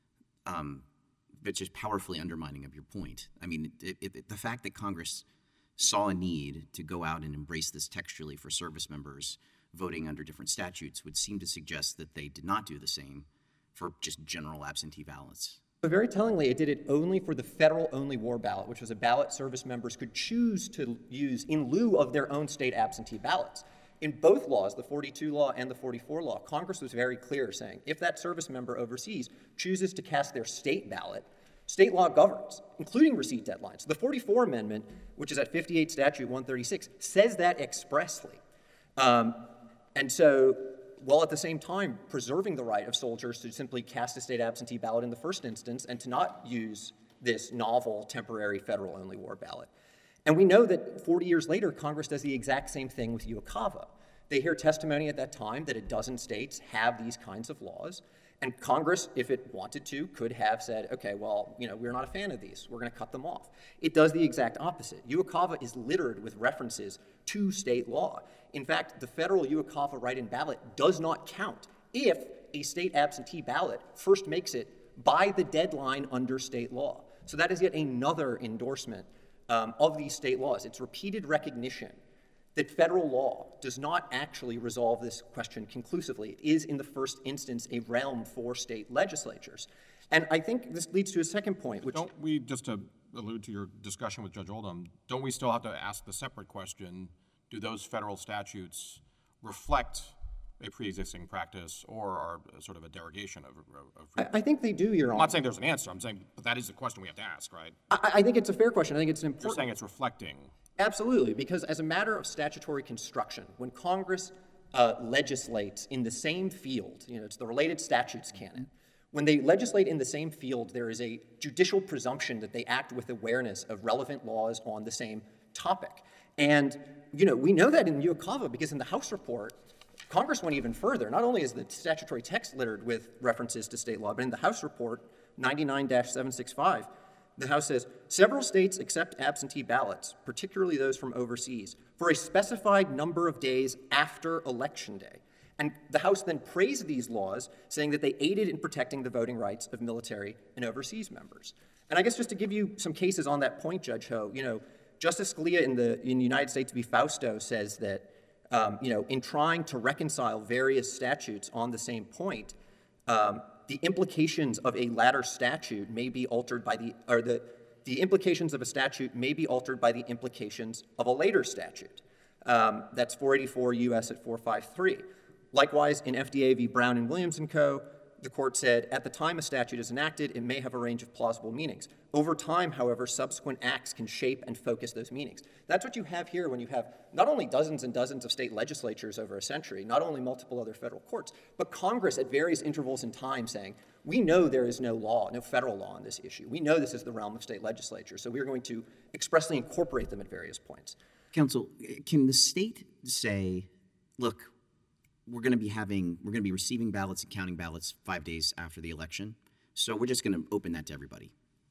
um, but just powerfully undermining of your point? I mean, it, it, the fact that Congress saw a need to go out and embrace this textually for service members voting under different statutes would seem to suggest that they did not do the same for just general absentee ballots. But very tellingly, it did it only for the federal-only war ballot, which was a ballot service members could choose to use in lieu of their own state absentee ballots. In both laws, the forty-two law and the forty-four law, Congress was very clear, saying if that service member overseas chooses to cast their state ballot, state law governs, including receipt deadlines. The forty-four Amendment, which is at fifty-eight Statute one thirty-six, says that expressly. Um, and so, while at the same time preserving the right of soldiers to simply cast a state absentee ballot in the first instance and to not use this novel temporary federal-only war ballot. And we know that forty years later, Congress does the exact same thing with UOCAVA. They hear testimony at that time that a dozen states have these kinds of laws, and Congress, if it wanted to, could have said, okay, well, you know, we're not a fan of these. We're going to cut them off. It does the exact opposite. UOCAVA is littered with references to state law. In fact, the federal UOCAVA write-in ballot does not count if a state absentee ballot first makes it by the deadline under state law. So that is yet another endorsement um, of these state laws. It's repeated recognition that federal law does not actually resolve this question conclusively. It is, in the first instance, a realm for state legislatures. And I think this leads to a second point, which— Don't we, just to allude to your discussion with Judge Oldham, don't we still have to ask the separate question, do those federal statutes reflect a pre-existing practice or are sort of a derogation of, of freedom? I, I think they do, Your Honor. I'm not saying there's an answer. I'm saying, but that is the question we have to ask, right? I, I think it's a fair question. I think it's an You're important— saying it's reflecting. Absolutely, because as a matter of statutory construction, when Congress uh, legislates in the same field, you know, it's the related statutes canon, when they legislate in the same field, there is a judicial presumption that they act with awareness of relevant laws on the same topic. And, you know, we know that in UOCAVA because in the House report, Congress went even further. Not only is the statutory text littered with references to state law, but in the House report, ninety-nine dash seven sixty-five, the House says, several states accept absentee ballots, particularly those from overseas, for a specified number of days after Election Day. And the House then praised these laws, saying that they aided in protecting the voting rights of military and overseas members. And I guess just to give you some cases on that point, Judge Ho, you know, Justice Scalia in the in the United States v. Fausto says that, um, you know, in trying to reconcile various statutes on the same point, um, the implications of a latter statute may be altered by the, or the, the implications of a statute may be altered by the implications of a later statute. Um, that's four eighty-four U S at four fifty-three. Likewise, in F D A v. Brown and Williams and Co., the court said, at the time a statute is enacted, it may have a range of plausible meanings. Over time, however, subsequent acts can shape and focus those meanings. That's what you have here when you have not only dozens and dozens of state legislatures over a century, not only multiple other federal courts, but Congress at various intervals in time saying, we know there is no law, no federal law on this issue. We know this is the realm of state legislature, so we're going to expressly incorporate them at various points. Counsel, can the state say, look, we're going to be having, we're going to be receiving ballots and counting ballots five days after the election, so we're just going to open that to everybody?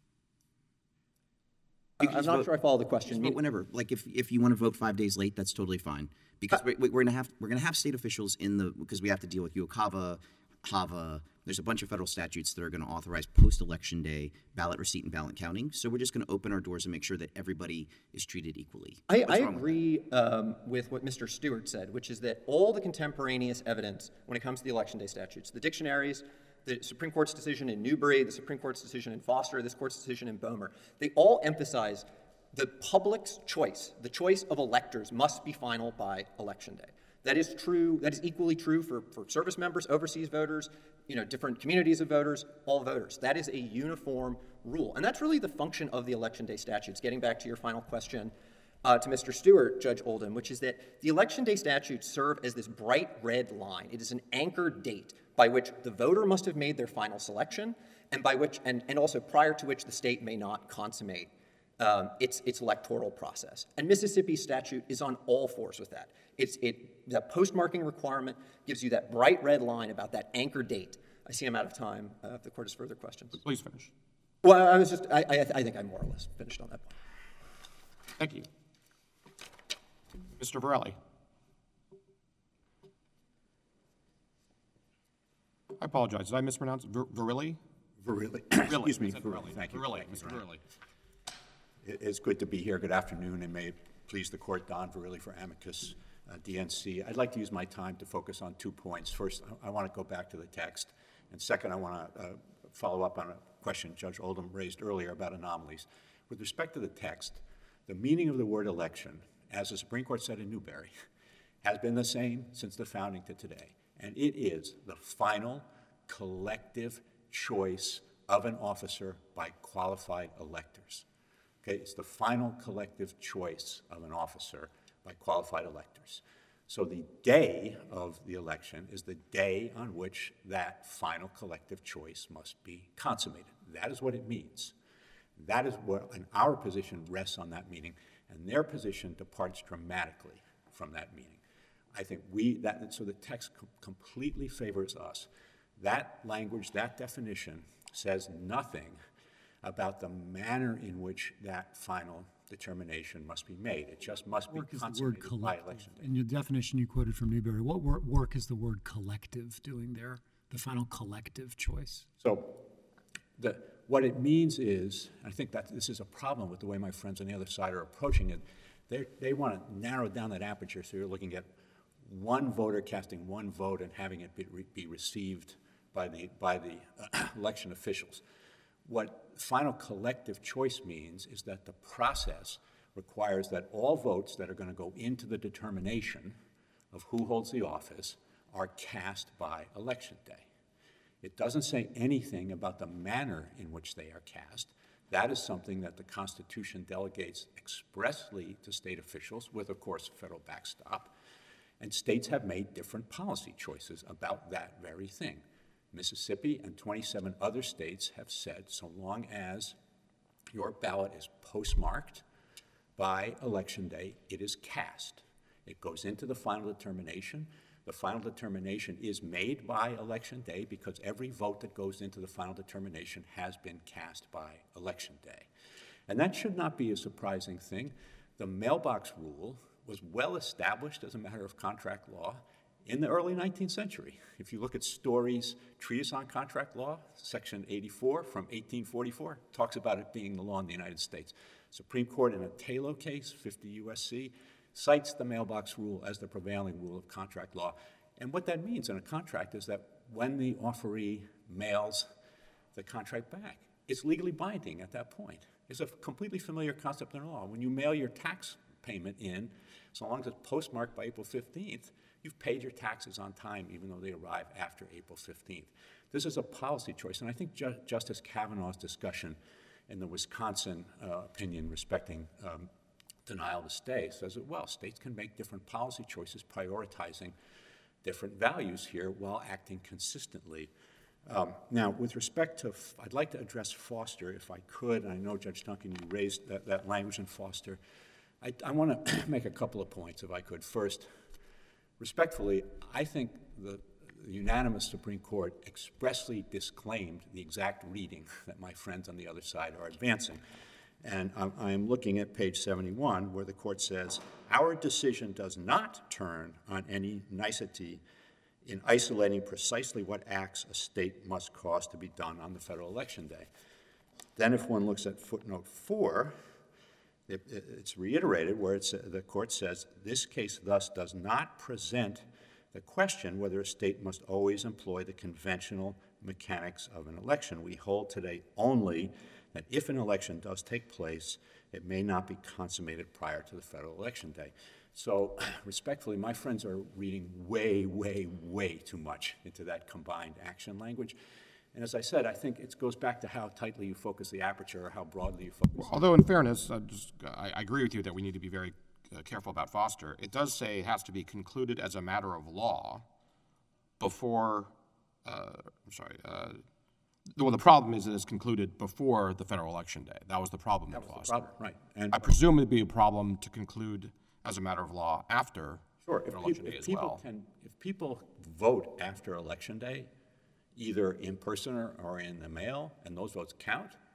You can I'm just not vote- sure I follow the question. just vote whenever. Like if, if you want to vote five days late, that's totally fine. Because we, we're going to have we're going to have state officials in the, because we have to deal with UOCAVA, HAVA. There's a bunch of federal statutes that are going to authorize post-election day ballot receipt and ballot counting. So we're just going to open our doors and make sure that everybody is treated equally. I, What's I wrong with agree um, with what Mister Stewart said, which is that all the contemporaneous evidence when it comes to the Election Day statutes, the dictionaries, the Supreme Court's decision in Newbury, the Supreme Court's decision in Foster, this Court's decision in Boehmer, they all emphasize the public's choice, the choice of electors must be final by Election Day. That is true, that is equally true for, for service members, overseas voters, you know, different communities of voters, all voters. That is a uniform rule. And that's really the function of the Election Day statutes. Getting back to your final question uh, to Mister Stewart, Judge Oldham, which is that the Election Day statutes serve as this bright red line. It is an anchor date by which the voter must have made their final selection and by which, and, and also prior to which the state may not consummate Um, its, its electoral process. And Mississippi's statute is on all fours with that. It's, it, the postmarking requirement gives you that bright red line about that anchor date. I see I'm out of time. Uh, if the court has further questions. Please finish. Well, I was just, I, I, I think I'm more or less finished on that point. Thank you. Mister Varelli. I apologize. Did I mispronounce Ver- Verrilli? Verrilli. Verrilli. Excuse me. I said Ver- Verrilli. Thank you. Verrilli. Thank you, Mister Your Honor. Verrilli. It- It's good to be here. Good afternoon, and may it please the court, Don Verrilli for Amicus uh, D N C. I'd like to use my time to focus on two points. First, I, I want to go back to the text, and second, I want to uh, follow up on a question Judge Oldham raised earlier about anomalies. With respect to the text, the meaning of the word election, as the Supreme Court said in Newberry, has been the same since the founding to today, and it is the final collective choice of an officer by qualified electors. Okay, it's the final collective choice of an officer by qualified electors. So the day of the election is the day on which that final collective choice must be consummated. That is what it means. That is what, and our position rests on that meaning, and their position departs dramatically from that meaning. I think we, that, so the text com- completely favors us. That language, that definition, says nothing about the manner in which that final determination must be made. It just must be Work is the word consummated by collective. election day. In your definition you quoted from Newberry, what wor- work is the word collective doing there? The final collective choice? So the, what it means is, I think that this is a problem with the way my friends on the other side are approaching it. They they want to narrow down that aperture so you're looking at one voter casting one vote and having it be, re, be received by the, by the uh, election officials. What final collective choice means is that the process requires that all votes that are going to go into the determination of who holds the office are cast by election day. It doesn't say anything about the manner in which they are cast. That is something that the Constitution delegates expressly to state officials with, of course, a federal backstop. And states have made different policy choices about that very thing. Mississippi and twenty-seven other states have said so long as your ballot is postmarked by election day, it is cast. It goes into the final determination. The final determination is made by election day because every vote that goes into the final determination has been cast by election day. And that should not be a surprising thing. The mailbox rule was well established as a matter of contract law in the early nineteenth century. If you look at Story's Treatise on Contract Law, section eighty-four from eighteen forty-four, talks about it being the law in the United States. Supreme Court in a Taylor case, fifty U S C, cites the mailbox rule as the prevailing rule of contract law. And what that means in a contract is that when the offeree mails the contract back, it's legally binding at that point. It's a completely familiar concept in law. When you mail your tax payment in, so long as it's postmarked by April fifteenth, you've paid your taxes on time even though they arrive after April fifteenth. This is a policy choice, and I think Ju- Justice Kavanaugh's discussion in the Wisconsin uh, opinion respecting um, denial of stay says that, well, states can make different policy choices prioritizing different values here while acting consistently. Um, now, with respect to, I'd like to address Foster if I could, and I know Judge Duncan, you raised that, that language in Foster. I, I want to make a couple of points if I could. First, respectfully, I think the, the unanimous Supreme Court expressly disclaimed the exact reading that my friends on the other side are advancing. And I'm, I'm looking at page seventy-one where the court says, our decision does not turn on any nicety in isolating precisely what acts a state must cause to be done on the federal election day. Then if one looks at footnote four, it, it, it's reiterated where it's, uh, the court says, this case thus does not present the question whether a state must always employ the conventional mechanics of an election. We hold today only that if an election does take place, it may not be consummated prior to the federal election day. So respectfully, my friends are reading way, way, way too much into that combined action language. And as I said, I think it goes back to how tightly you focus the aperture or how broadly you focus. Although in fairness, I, just, I, I agree with you that we need to be very uh, careful about Foster. It does say it has to be concluded as a matter of law before, uh, I'm sorry, uh, well, the problem is that it's concluded before the federal election day. That was the problem That with was Foster. the problem, right. And I presume it'd be a problem to conclude as a matter of law after Sure, if, federal election peop- day if as people well. can, if people vote after election day, either in person or, or in the mail, and those votes count,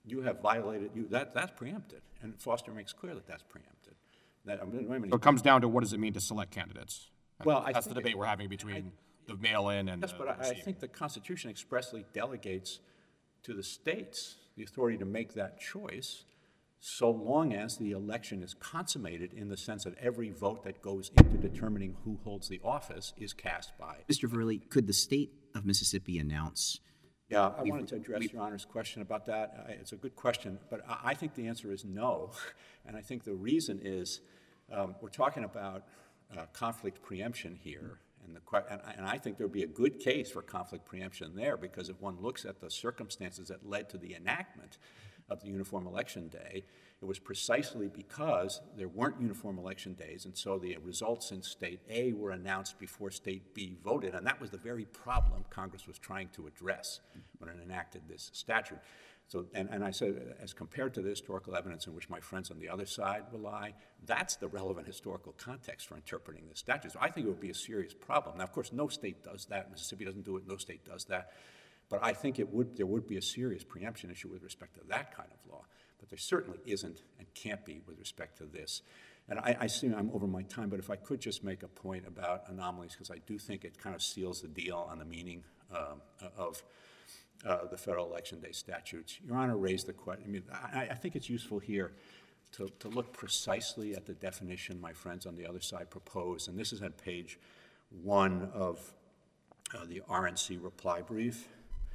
you have violated, you, that, that's preempted. And Foster makes clear that that's preempted. That, I mean, wait a minute. So it comes down to what does it mean to select candidates? And Well, I That's the think debate it- we're having between the mail-in and Yes, the but I, I receiving. think the Constitution expressly delegates to the states the authority to make that choice, so long as the election is consummated in the sense that every vote that goes into determining who holds the office is cast by. Mister Verrilli, could the state of Mississippi announce? Yeah, I wanted to address Your Honor's question about that. I- It's a good question, but I, I think the answer is no. And I think the reason is um, we're talking about uh, conflict preemption here. And, the, que- and, I- and I think there would be a good case for conflict preemption there, because if one looks at the circumstances that led to the enactment of the Uniform Election Day, it was precisely because there weren't uniform election days, and so the results in State A were announced before State B voted, and that was the very problem Congress was trying to address when it enacted this statute. So, and, and I said, as compared to the historical evidence in which my friends on the other side rely, that's the relevant historical context for interpreting this statute. So I think it would be a serious problem. Now, of course, no state does that. Mississippi doesn't do it. No state does that. But I think it would, there would be a serious preemption issue with respect to that kind of law. But there certainly isn't and can't be with respect to this. And I, I see I'm over my time, but if I could just make a point about anomalies, because I do think it kind of seals the deal on the meaning um, of uh, the federal election day statutes. Your Honor raised the question. I mean, I, I think it's useful here to, to look precisely at the definition my friends on the other side proposed. And this is at page one of uh, the R N C reply brief.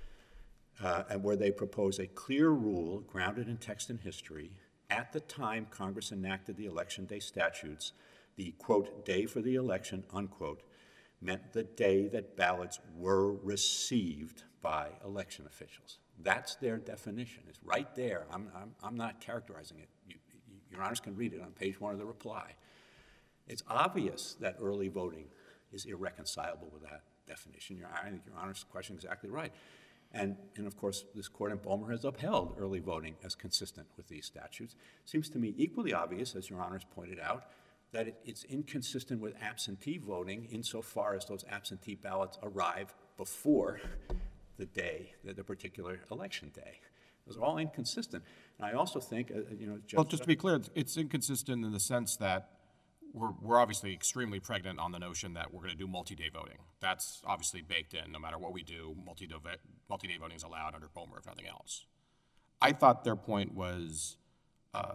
Uh, and where they propose a clear rule grounded in text and history. At the time Congress enacted the election day statutes, the, quote, day for the election, unquote, meant the day that ballots were received by election officials. That's their definition. It's right there. I'm, I'm, I'm not characterizing it. You, you, Your Honors can read it on page one of the reply. It's obvious that early voting is irreconcilable with that definition. Your, I think Your Honor's question is exactly right. And, and of course, this court in Boehmer has upheld early voting as consistent with these statutes. Seems to me equally obvious, as Your Honors pointed out, that it, it's inconsistent with absentee voting insofar as those absentee ballots arrive before the day, the, the particular election day. Those are all inconsistent. And I also think, uh, you know, Judge, Well, just to be clear, it's- it's inconsistent in the sense that we're, we're obviously extremely pregnant on the notion that we're going to do multi-day voting. That's obviously baked in. No matter what we do, multi-day, multi-day voting is allowed under Boehmer, if nothing else. I thought their point was, uh,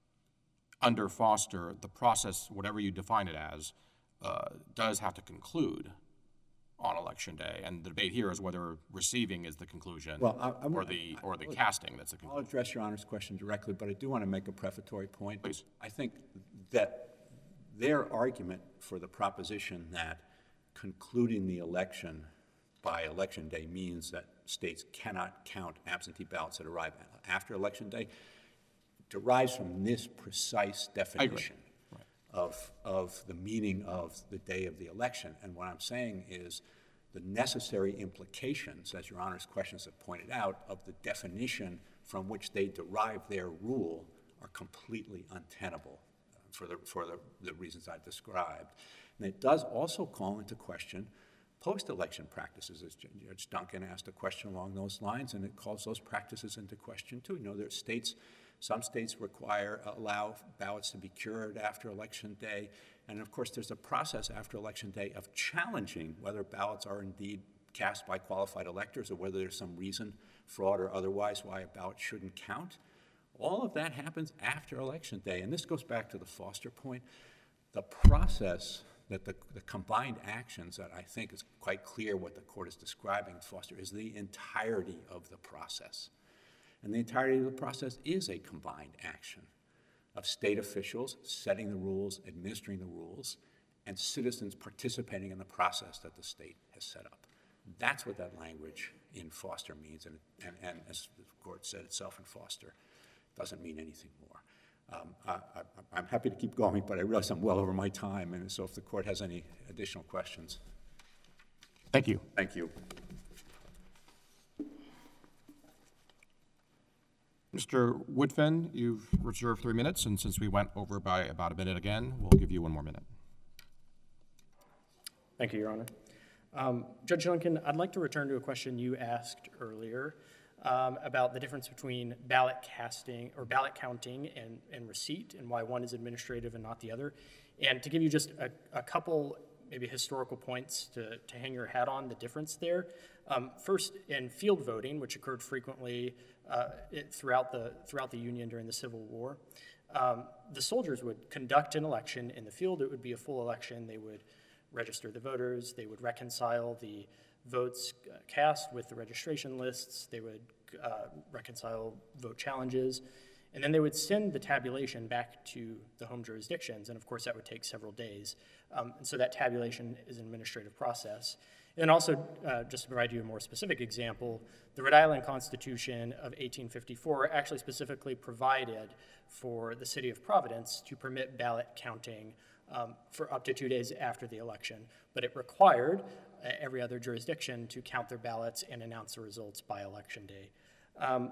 under Foster, the process, whatever you define it as, uh, does have to conclude on election day. And the debate here is whether receiving is the conclusion Well, I- I or want- the, or the casting that's the I'll conclusion. address Your Honor's question directly, but I do want to make a prefatory point. Please. I think that their argument for the proposition that concluding the election by election day means that states cannot count absentee ballots that arrive after election day derives from this precise definition of, of the meaning of the day of the election. And what I'm saying is the necessary implications, as Your Honor's questions have pointed out, of the definition from which they derive their rule are completely untenable for the, for the, the reasons I've described. And it does also call into question post-election practices, as Judge Duncan asked a question along those lines, and it calls those practices into question too. You know, there are states, some states require, allow ballots to be cured after election day, and of course there's a process after election day of challenging whether ballots are indeed cast by qualified electors or whether there's some reason, fraud or otherwise, why a ballot shouldn't count. All of that happens after election day, and this goes back to the Foster point. The process that the, the combined actions that I think is quite clear what the court is describing, Foster, is the entirety of the process. And the entirety of the process is a combined action of state officials setting the rules, administering the rules, and citizens participating in the process that the state has set up. That's what that language in Foster means, and, and, and as the court said itself in Foster, doesn't mean anything more. Um, I, I, I'm happy to keep going, but I realize I'm well over my time, and so if the court has any additional questions. Thank you. Thank you. Mister Woodfin, you've reserved three minutes, and since we went over by about a minute again, we'll give you one more minute. Thank you, Your Honor. Um, Judge Duncan, I'd like to return to a question you asked earlier. um, about the difference between ballot casting or ballot counting and, and receipt, and why one is administrative and not the other. And to give you just a, a couple maybe historical points to, to hang your hat on the difference there. Um, first, in field voting, which occurred frequently uh, it, throughout the throughout the Union during the Civil War, um, the soldiers would conduct an election in the field. It would be a full election. They would register the voters. They would reconcile the votes uh, cast with the registration lists. They would uh, reconcile vote challenges. And then they would send the tabulation back to the home jurisdictions, and of course that would take several days. Um, and so that tabulation is an administrative process. And also, uh, just to provide you a more specific example, the Rhode Island Constitution of eighteen fifty-four actually specifically provided for the city of Providence to permit ballot counting um, for up to two days after the election, but it required uh, every other jurisdiction to count their ballots and announce the results by election day. Um,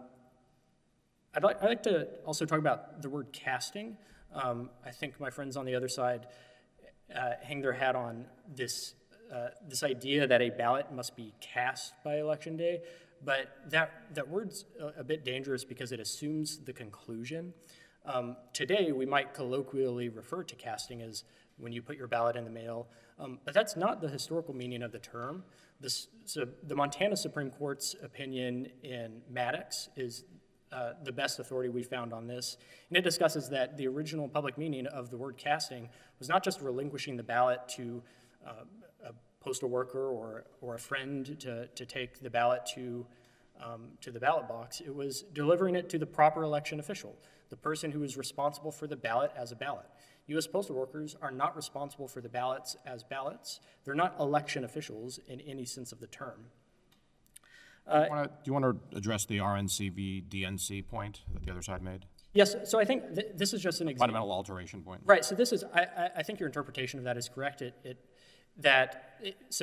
I'd like, I'd like to also talk about the word casting. Um, I think my friends on the other side uh, hang their hat on this, uh, this idea that a ballot must be cast by election day, but that, that word's a, a bit dangerous because it assumes the conclusion. Um, today, we might colloquially refer to casting as when you put your ballot in the mail, um, but that's not the historical meaning of the term. This, so the Montana Supreme Court's opinion in Maddox is Uh, the best authority we found on this. And it discusses that the original public meaning of the word casting was not just relinquishing the ballot to uh, a postal worker or, or a friend to, to take the ballot to, um, to the ballot box. It was delivering it to the proper election official, the person who is responsible for the ballot as a ballot. U S postal workers are not responsible for the ballots as ballots. They're not election officials in any sense of the term. Uh, do you want to address the R N C v. D N C point that the other side made? Yes, so I think th this is just an example. Fundamental alteration point. Right, so this is, I, I think your interpretation of that is correct. It, it, that, it, so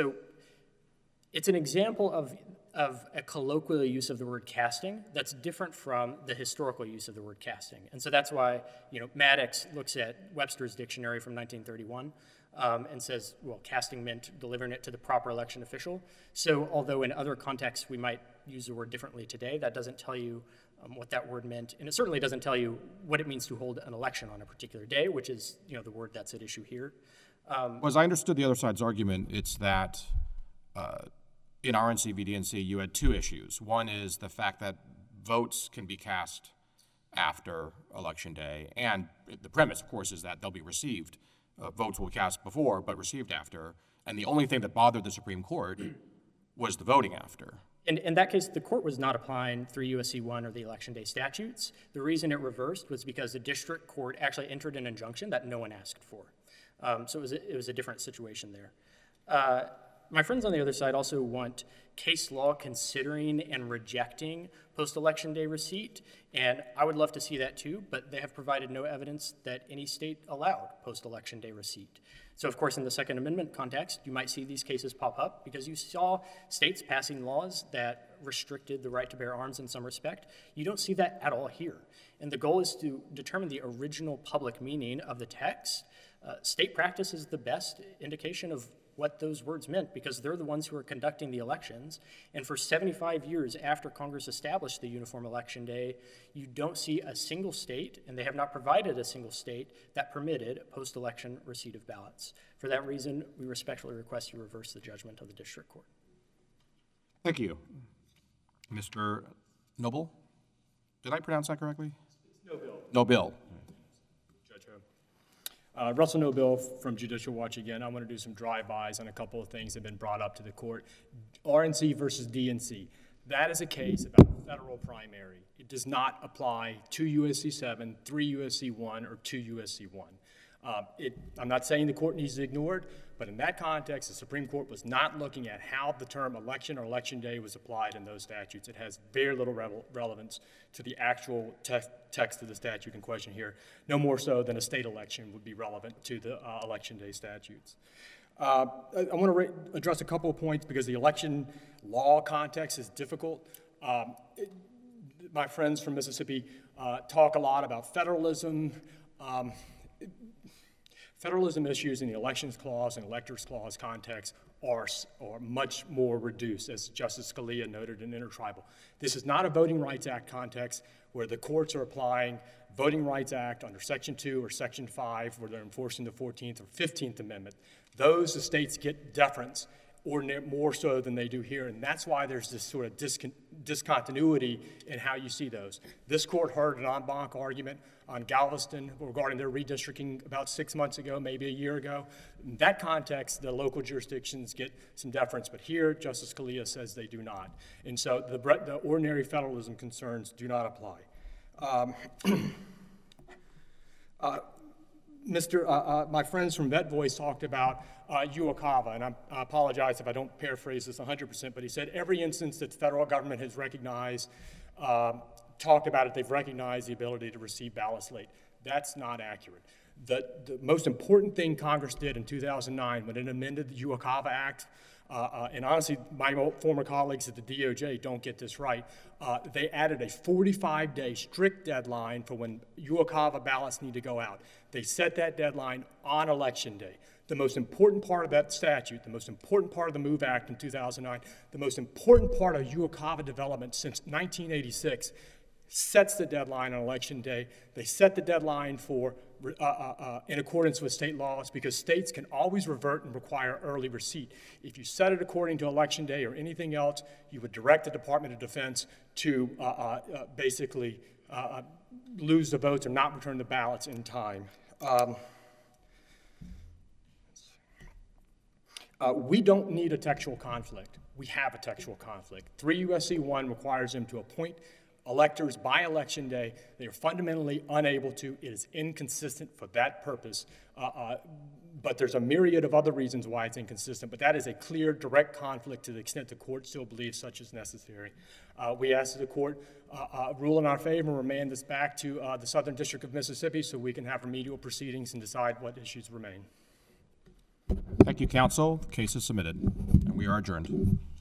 it's an example of, of a colloquial use of the word casting that's different from the historical use of the word casting. And so that's why, you know, Maddox looks at Webster's dictionary from nineteen thirty-one um, and says, well, casting meant delivering it to the proper election official. So although in other contexts we might use the word differently today, that doesn't tell you um, what that word meant. And it certainly doesn't tell you what it means to hold an election on a particular day, which is, you know, the word that's at issue here. Um, well, as I understood the other side's argument, it's that uh, in R N C v. D N C, you had two issues. One is the fact that votes can be cast after Election Day, and the premise, of course, is that they'll be received. Uh, votes will be cast before, but received after. And the only thing that bothered the Supreme Court was the voting after. In, in that case, the court was not applying three U S C one or the Election Day statutes. The reason it reversed was because the district court actually entered an injunction that no one asked for. Um, so it was, a, it was a different situation there. Uh, my friends on the other side also want case law considering and rejecting post-election day receipt, and I would love to see that too, but they have provided no evidence that any state allowed post-election day receipt. So of course in the Second Amendment context, you might see these cases pop up because you saw states passing laws that restricted the right to bear arms in some respect. You don't see that at all here. And the goal is to determine the original public meaning of the text. Uh, state practice is the best indication of what those words meant because they're the ones who are conducting the elections. And for seventy-five years after Congress established the Uniform Election Day, you don't see a single state, and they have not provided a single state, that permitted post-election receipt of ballots. For that reason, we respectfully request you reverse the judgment of the district court. Thank you. Mister Noble? Did I pronounce that correctly? Noble. Noble. Judge Ho. Uh, Russell Noble from Judicial Watch again. I want to do some drive-bys on a couple of things that have been brought up to the court. R N C versus D N C. That is a case about federal primary. It does not apply to U S C seven, three U S C one, or two U S C one. Um, it, I'm not saying the court needs to ignore it, but in that context, the Supreme Court was not looking at how the term election or election day was applied in those statutes. It has very little re relevance to the actual te text of the statute in question here, no more so than a state election would be relevant to the uh, election day statutes. Uh, I, I want to address a couple of points because the election law context is difficult. Um, it, my friends from Mississippi uh, talk a lot about federalism. Um, Federalism issues in the Elections Clause and Electors Clause context are, are much more reduced, as Justice Scalia noted in Intertribal. This is not a Voting Rights Act context where the courts are applying Voting Rights Act under Section two or Section five, where they're enforcing the fourteenth or fifteenth Amendment. Those, the states get deference, or more so than they do here, and that's why there's this sort of discon discontinuity in how you see those. This court heard an en banc argument on Galveston regarding their redistricting about six months ago, maybe a year ago. In that context, the local jurisdictions get some deference, but here, Justice Scalia says they do not. And so the, the ordinary federalism concerns do not apply. Um, uh, Mister Uh, uh, my friends from Vet Voice talked about uh, Uocava, and I'm, I apologize if I don't paraphrase this one hundred percent, but he said every instance that the federal government has recognized, uh, talked about it, they've recognized the ability to receive ballots late. That's not accurate. The, the most important thing Congress did in two thousand nine when it amended the Uocava Act, uh, uh, and honestly, my former colleagues at the D O J don't get this right, uh, they added a forty-five day strict deadline for when Uocava ballots need to go out. They set that deadline on Election Day. The most important part of that statute, the most important part of the MOVE Act in two thousand nine, the most important part of Uocava development since nineteen eighty-six, sets the deadline on Election Day. They set the deadline for uh, uh, uh, in accordance with state laws, because states can always revert and require early receipt. If you set it according to Election Day or anything else, you would direct the Department of Defense to uh, uh, uh, basically uh, lose the votes or not return the ballots in time. Um, uh, we don't need a textual conflict. We have a textual conflict. three U S C one requires them to appoint electors by Election Day. They are fundamentally unable to. It is inconsistent for that purpose. Uh, uh, but there's a myriad of other reasons why it's inconsistent, but that is a clear, direct conflict to the extent the court still believes such is necessary. Uh, we ask that the court uh, uh, rule in our favor and remand this back to uh, the Southern District of Mississippi so we can have remedial proceedings and decide what issues remain. Thank you, counsel. The case is submitted, and we are adjourned.